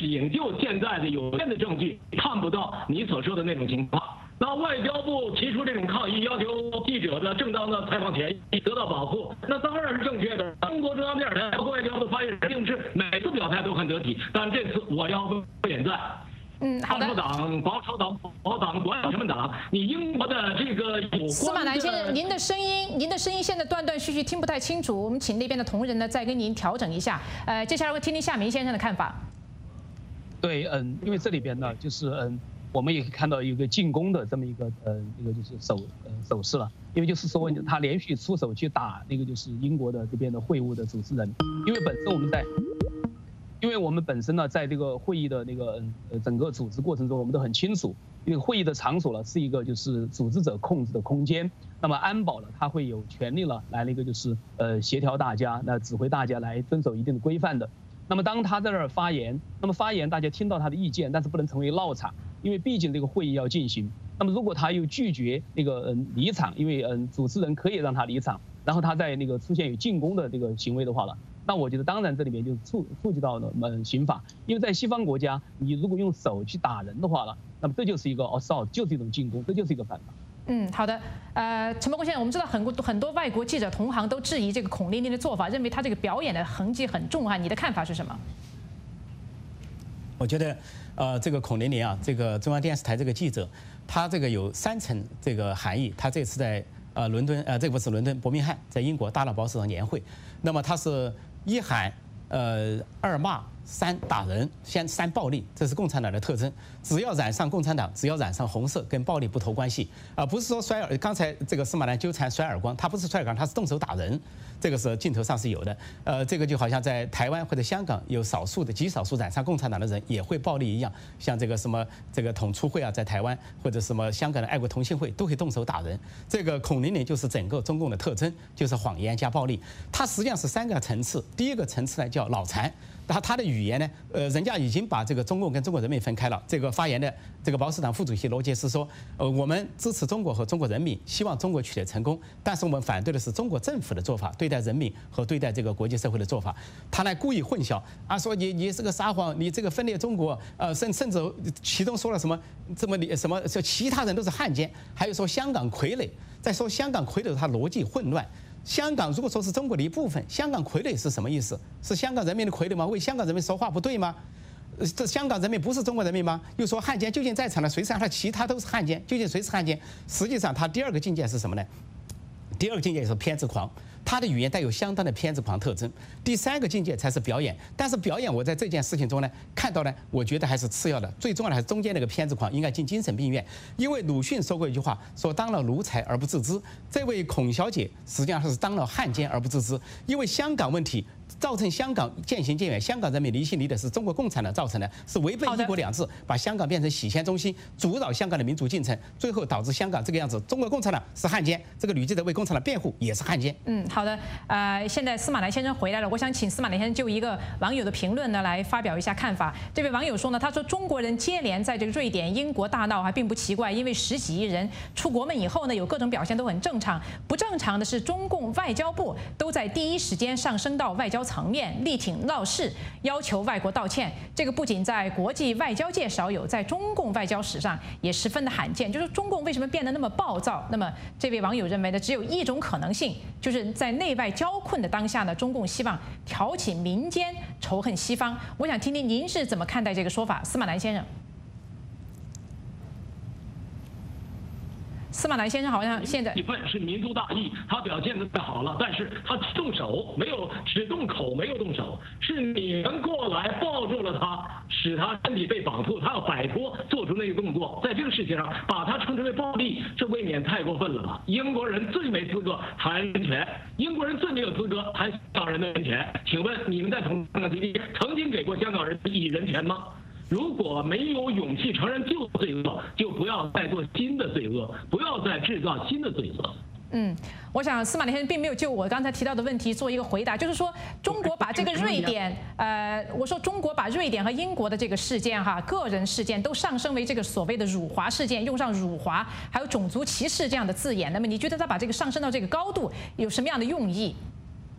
仅就现在的有限的证据，看不到你所说的那种情况。那外交部提出这种抗议，要求记者的正当的采访权益得到保护，那当然是正确的。中国中央电视台包括外交部发言人并是每次表态都很得体，但这次我要点赞。 嗯，好的。 保守党、保守党、保守党、国安全民党，你英国的这个有关的司马南先生，您的声音，您的声音现在断断续续，听不太清楚，我们请那边的同仁呢再跟您调整一下。呃，接下来会听听夏明先生的看法。 对，嗯，因为这里边呢，就是嗯。我们也可以看到一个进攻的这么一个呃一个就是手呃手势了，因为就是说他连续出手去打那个就是英国的这边的会务的主持人，因为本身我们在，因为我们本身呢在这个会议的那个呃整个组织过程中，我们都很清楚，因为会议的场所呢是一个就是组织者控制的空间，那么安保呢他会有权利了来那个就是呃协调大家，那指挥大家来遵守一定的规范的。那么当他在那儿发言，那么发言大家听到他的意见，但是不能成为闹场。因为毕竟这个会议要进行，那么如果他又拒绝那个嗯离场，因为嗯主持人可以让他离场，然后他在那个出现有进攻的这个行为的话了，那我觉得当然这里面就触触及到了嗯刑法，因为在西方国家，你如果用手去打人的话了，那么这就是一个 assault， 就是一种进攻，这就是一个犯法。 嗯，好的。呃，陈伯公先生，我们知道很多很多外国记者同行都质疑这个孔令令的做法，认为他这个表演的痕迹很重啊，你的看法是什么？ 我觉得，呃，这个孔令令啊，这个中央电视台这个记者，他这个有三层这个含义。他这次在呃伦敦，呃，这个不是伦敦，伯明翰，在英国大闹保守党年会。那么他是一喊，呃，二骂，三打人，先三暴力，这是共产党的特征。只要染上共产党，只要染上红色，跟暴力不投关系啊、呃，不是说摔耳。刚才这个司马南纠缠摔耳光，他不是摔耳光，他是动手打人。这个是镜头上是有的，呃，这个就好像在台湾或者香港有少数的极少数染上共产党的人也会暴力一样，像这个什么这个统促会啊，在台湾或者什么香港的爱国同心会都会动手打人。这个孔令令就是整个中共的特征，就是谎言加暴力。它实际上是三个层次，第一个层次呢叫脑残。他他的语言呢，呃，人家已经把这个中共跟中国人民分开了。这个发言的这个保守党副主席罗杰斯说，呃，我们支持中国和中国人民，希望中国取得成功，但是我们反对的是中国政府的做法，对待人民和对待这个国际社会的做法。他呢故意混淆啊，说你你是个撒谎，你这个分裂中国，呃，甚甚至其中说了什么这么什么说其他人都是汉奸，还有说香港傀儡，再说香港傀儡，他逻辑混乱。香港如果说是中国的一部分，香港傀儡是什么意思？是香港人民的傀儡吗？为香港人民说话不对吗？这香港人民不是中国人民吗？又说汉奸，究竟在场的谁是他其他都是汉奸？究竟谁是汉奸？实际上，他第二个境界是什么呢？第二个境界是偏执狂。他的语言带有相当的偏执狂特征。第三个境界才是表演，但是表演我在这件事情中呢看到呢，我觉得还是次要的，最重要的还是中间那个偏执狂应该进精神病院。因为鲁迅说过一句话，说当了奴才而不自知。这位孔小姐实际上是当了汉奸而不自知，因为香港问题造成香港渐行渐远，香港人民离心离的是中国共产党造成的，是违背一国两制，把香港变成洗钱中心，阻扰香港的民主进程，最后导致香港这个样子。中国共产党是汉奸，这个吕记者为共产党辩护也是汉奸。 嗯，好的，呃，现在司马南先生回来了，我想请司马南先生就一个网友的评论呢来发表一下看法。这位网友说呢，他说中国人接连在这个瑞典、英国大闹还并不奇怪，因为十几亿人出国门以后呢，有各种表现都很正常。不正常的是中共外交部都在第一时间上升到外交层面，力挺闹事，要求外国道歉。这个不仅在国际外交界少有，在中共外交史上也十分的罕见。就是中共为什么变得那么暴躁？那么这位网友认为呢，只有一种可能性，就是在内外交困的当下呢，中共希望挑起民间仇恨西方。我想听听您是怎么看待这个说法，司马南先生。司马南先生好像现在气愤是民族大义，他表现的太好了，但是他动手没有，只动口没有动手，是你们过来抱住了他，使他身体被绑住，他要摆脱，做出那个动作，在这个事情上把他称之为暴力，这未免太过分了吧？英国人最没资格谈人权，英国人最没有资格谈香港人的人权。请问你们在同香港基地曾经给过香港人以人权吗？如果没有勇气承认旧罪恶，就不要再做新的罪恶，不要再制造新的罪恶。 嗯，我想司马南先生并没有就我刚才提到的问题做一个回答，就是说中国把这个瑞典，呃，我说中国把瑞典和英国的这个事件哈，个人事件都上升为这个所谓的辱华事件，用上辱华还有种族歧视这样的字眼，那么你觉得他把这个上升到这个高度有什么样的用意？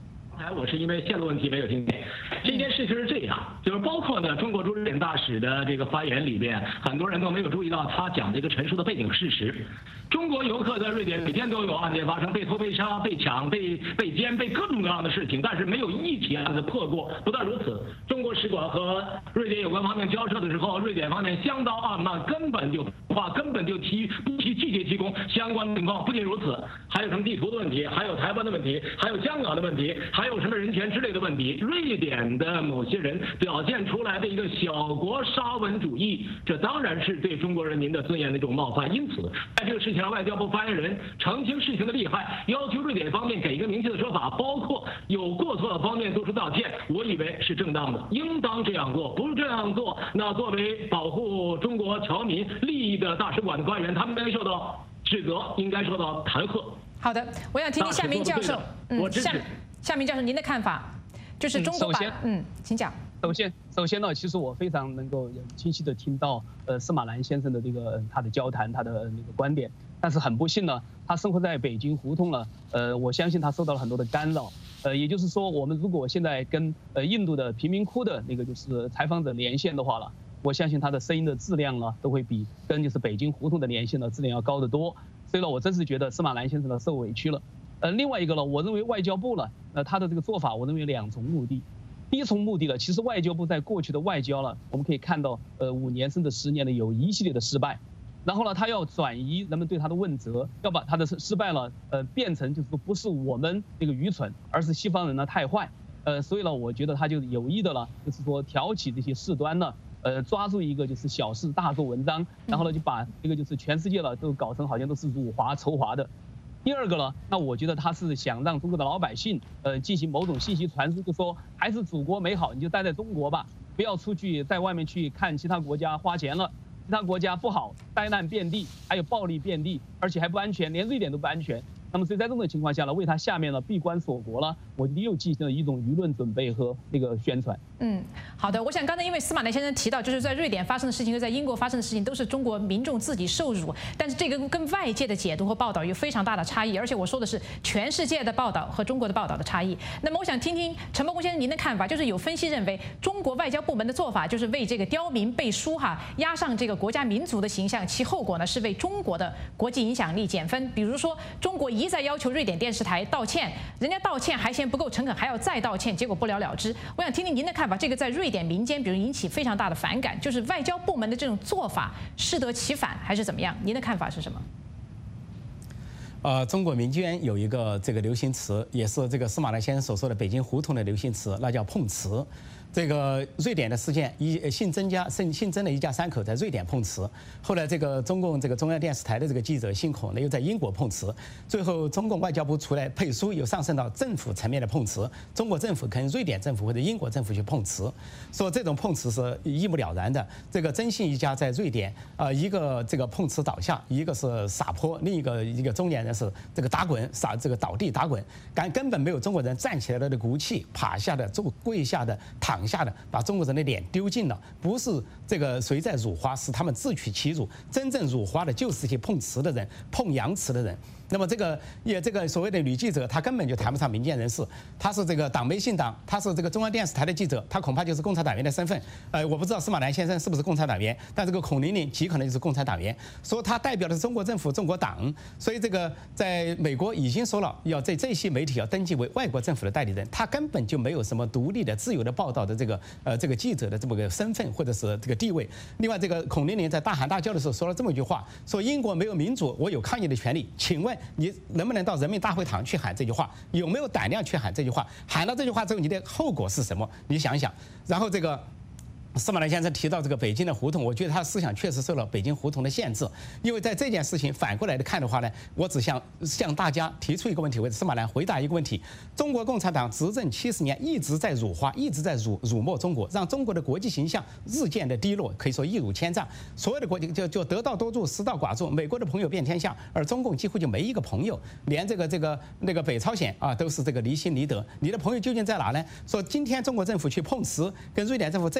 才我是因为线路问题没有听见。这件事情是这样，就是包括呢中国驻瑞典大使的这个发言里边，很多人都没有注意到他讲这个陈述的背景事实。中国游客在瑞典每天都有案件发生，被偷、被杀、被抢、被被奸、被各种各样的事情，但是没有一起案子破过。不但如此，中国使馆和瑞典有关方面交涉的时候，瑞典方面相当暗慢，根本就话根本就提不提具体提供相关情况。不仅如此，还有什么地图的问题，还有台湾的问题，还有香港的问题，还有什么人权之类的问题。瑞典的某些人表现出来的一个小国沙文主义，这当然是对中国人民的尊严的一种冒犯。因此，在这个事情上，外交部发言人澄清事情的厉害，要求瑞典方面给一个明确的说法，包括有过错的方面做出道歉。我以为是正当的，应当这样做。不是这样做，那作为保护中国侨民利益的大使馆的官员，他们应该受到指责，应该受到弹劾。 好的，我想听听夏明教授， 嗯， 夏夏明教授您的看法，就是中国把嗯，请讲。 首先，首先呢，其实我非常能够清晰地听到，呃，司马南先生的这个他的交谈，他的那个观点。但是很不幸呢，他生活在北京胡同了，呃，我相信他受到了很多的干扰。呃，也就是说，我们如果现在跟呃印度的贫民窟的那个就是采访者连线的话了，我相信他的声音的质量呢，都会比跟就是北京胡同的连线的质量要高得多。所以呢，我真是觉得司马南先生呢受委屈了。呃，另外一个呢，我认为外交部呢，呃，他的这个做法，我认为两重目的。第一重目的呢，其实外交部在过去的外交呢，我们可以看到，呃，五年甚至十年的有一系列的失败。然后呢，他要转移人们对他的问责，要把他的失败呢，呃，变成就是说不是我们这个愚蠢，而是西方人呢太坏。呃，所以呢，我觉得他就有意的了，就是说挑起这些事端呢，呃，抓住一个就是小事大做文章，然后呢就把这个就是全世界了都搞成好像都是辱华仇华的。第二个呢，那我觉得他是想让中国的老百姓，呃，进行某种信息传输，就说还是祖国美好，你就待在中国吧，不要出去在外面去看其他国家花钱了。其他国家不好，灾难遍地，还有暴力遍地，而且还不安全，连瑞典都不安全。那么所以在这种情况下呢，为他下面呢闭关锁国了，我觉得又进行了一种舆论准备和那个宣传。 嗯，好的，我想刚才因为司马南先生提到，就是在瑞典发生的事情和在英国发生的事情都是中国民众自己受辱，但是这个跟外界的解读和报道有非常大的差异，而且我说的是全世界的报道和中国的报道的差异。那么我想听听陈伯公先生您的看法，就是有分析认为中国外交部门的做法就是为这个刁民背书哈，压上这个国家民族的形象，其后果呢是为中国的国际影响力减分。比如说中国一再要求瑞典电视台道歉，人家道歉还嫌不够诚恳，还要再道歉，结果不了了之。我想听听您的看法，这个在瑞典民间比如引起非常大的反感，就是外交部门的这种做法适得其反还是怎么样？您的看法是什么？ 呃，中国民间有一个这个流行词，也是这个司马南先生所说的北京胡同的流行词，那叫碰瓷。这个瑞典的事件，一姓曾家姓姓曾的一家三口在瑞典碰瓷，后来这个中共这个中央电视台的这个记者姓孔的又在英国碰瓷，最后中共外交部出来配书，又上升到政府层面的碰瓷，中国政府跟瑞典政府或者英国政府去碰瓷，说这种碰瓷是一目了然的。这个曾姓一家在瑞典，呃，一个这个碰瓷倒下，一个是撒泼，另一个一个中年人是这个打滚撒这个倒地打滚，根根本没有中国人站起来的骨气，趴下的、坐跪下的、躺下的，把中国人的脸丢尽了。不是这个谁在辱华，是他们自取其辱。真正辱华的就是些碰瓷的人、碰洋瓷的人。那么这个也这个所谓的女记者，她根本就谈不上民间人士，她是这个党媒姓党，她是这个中央电视台的记者，她恐怕就是共产党员的身份。呃，我不知道司马南先生是不是共产党员，但这个孔玲玲极可能就是共产党员，说她代表的是中国政府、中国党，所以这个在美国已经说了，要在这些媒体要登记为外国政府的代理人，她根本就没有什么独立的、自由的报道的这个呃这个记者的这么个身份或者是这个地位。另外，这个孔玲玲在大喊大叫的时候说了这么一句话，说英国没有民主，我有抗议的权利。请问你能不能到人民大会堂去喊这句话？有没有胆量去喊这句话？喊到这句话之后，你的后果是什么？你想一想。然后这个司马南先生提到这个北京的胡同，我觉得他的思想确实受了北京胡同的限制。因为在这件事情反过来的看的话呢，我只想向大家提出一个问题，或者司马南回答一个问题：中国共产党执政七十年，一直在辱华，一直在辱辱没中国，让中国的国际形象日渐的低落，可以说一辱千丈。所有的国际就就得道多助，失道寡助。美国的朋友遍天下，而中共几乎就没一个朋友，连这个这个那个北朝鲜啊都是这个离心离德。你的朋友究竟在哪呢？说今天中国政府去碰瓷，跟瑞典政府再抗议那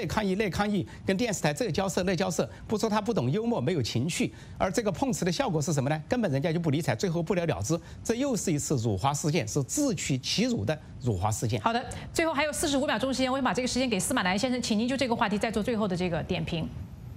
类抗议跟电视台这交涉那交涉，不说他不懂幽默，没有情绪，而这个碰瓷的效果是什么呢？根本人家就不理睬，最后不了了之。这又是一次辱华事件，是自取其辱的辱华事件。 好的，最后还有四十五秒钟时间，我会把这个时间给司马南先生，请您就这个话题再做最后的这个点评。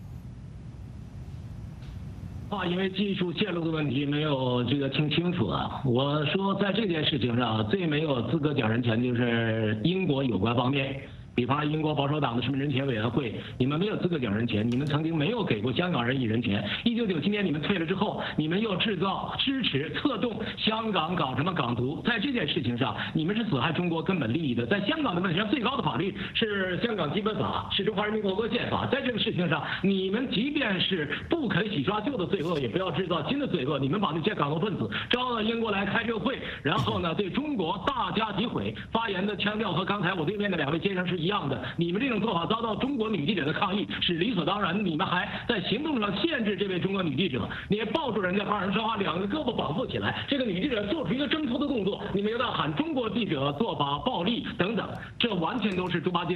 啊，因为技术线路的问题没有这个听清楚啊。我说在这件事情上，最没有资格讲人权就是英国有关方面。比方说英国保守党的什么人权委员会，你们没有资格讲人权，你们曾经没有给过香港人以人权。一九九七年你们退了之后，你们又制造、支持、策动香港搞什么港独，在这件事情上，你们是损害中国根本利益的。在香港的问题上，最高的法律是香港基本法，是中华人民共和国宪法。在这个事情上，你们即便是不肯洗刷旧的罪恶，也不要制造新的罪恶。你们把那些港独分子招到英国来开这个会，然后呢对中国大加诋毁，发言的腔调和刚才我对面的两位先生是一样。一样的，你们这种做法遭到中国女记者的抗议是理所当然的。你们还在行动上限制这位中国女记者，你也抱住人家帮人说话，两个胳膊绑缚起来，这个女记者做出一个挣脱的动作，你们又在喊中国记者做法暴力等等，这完全都是猪八戒。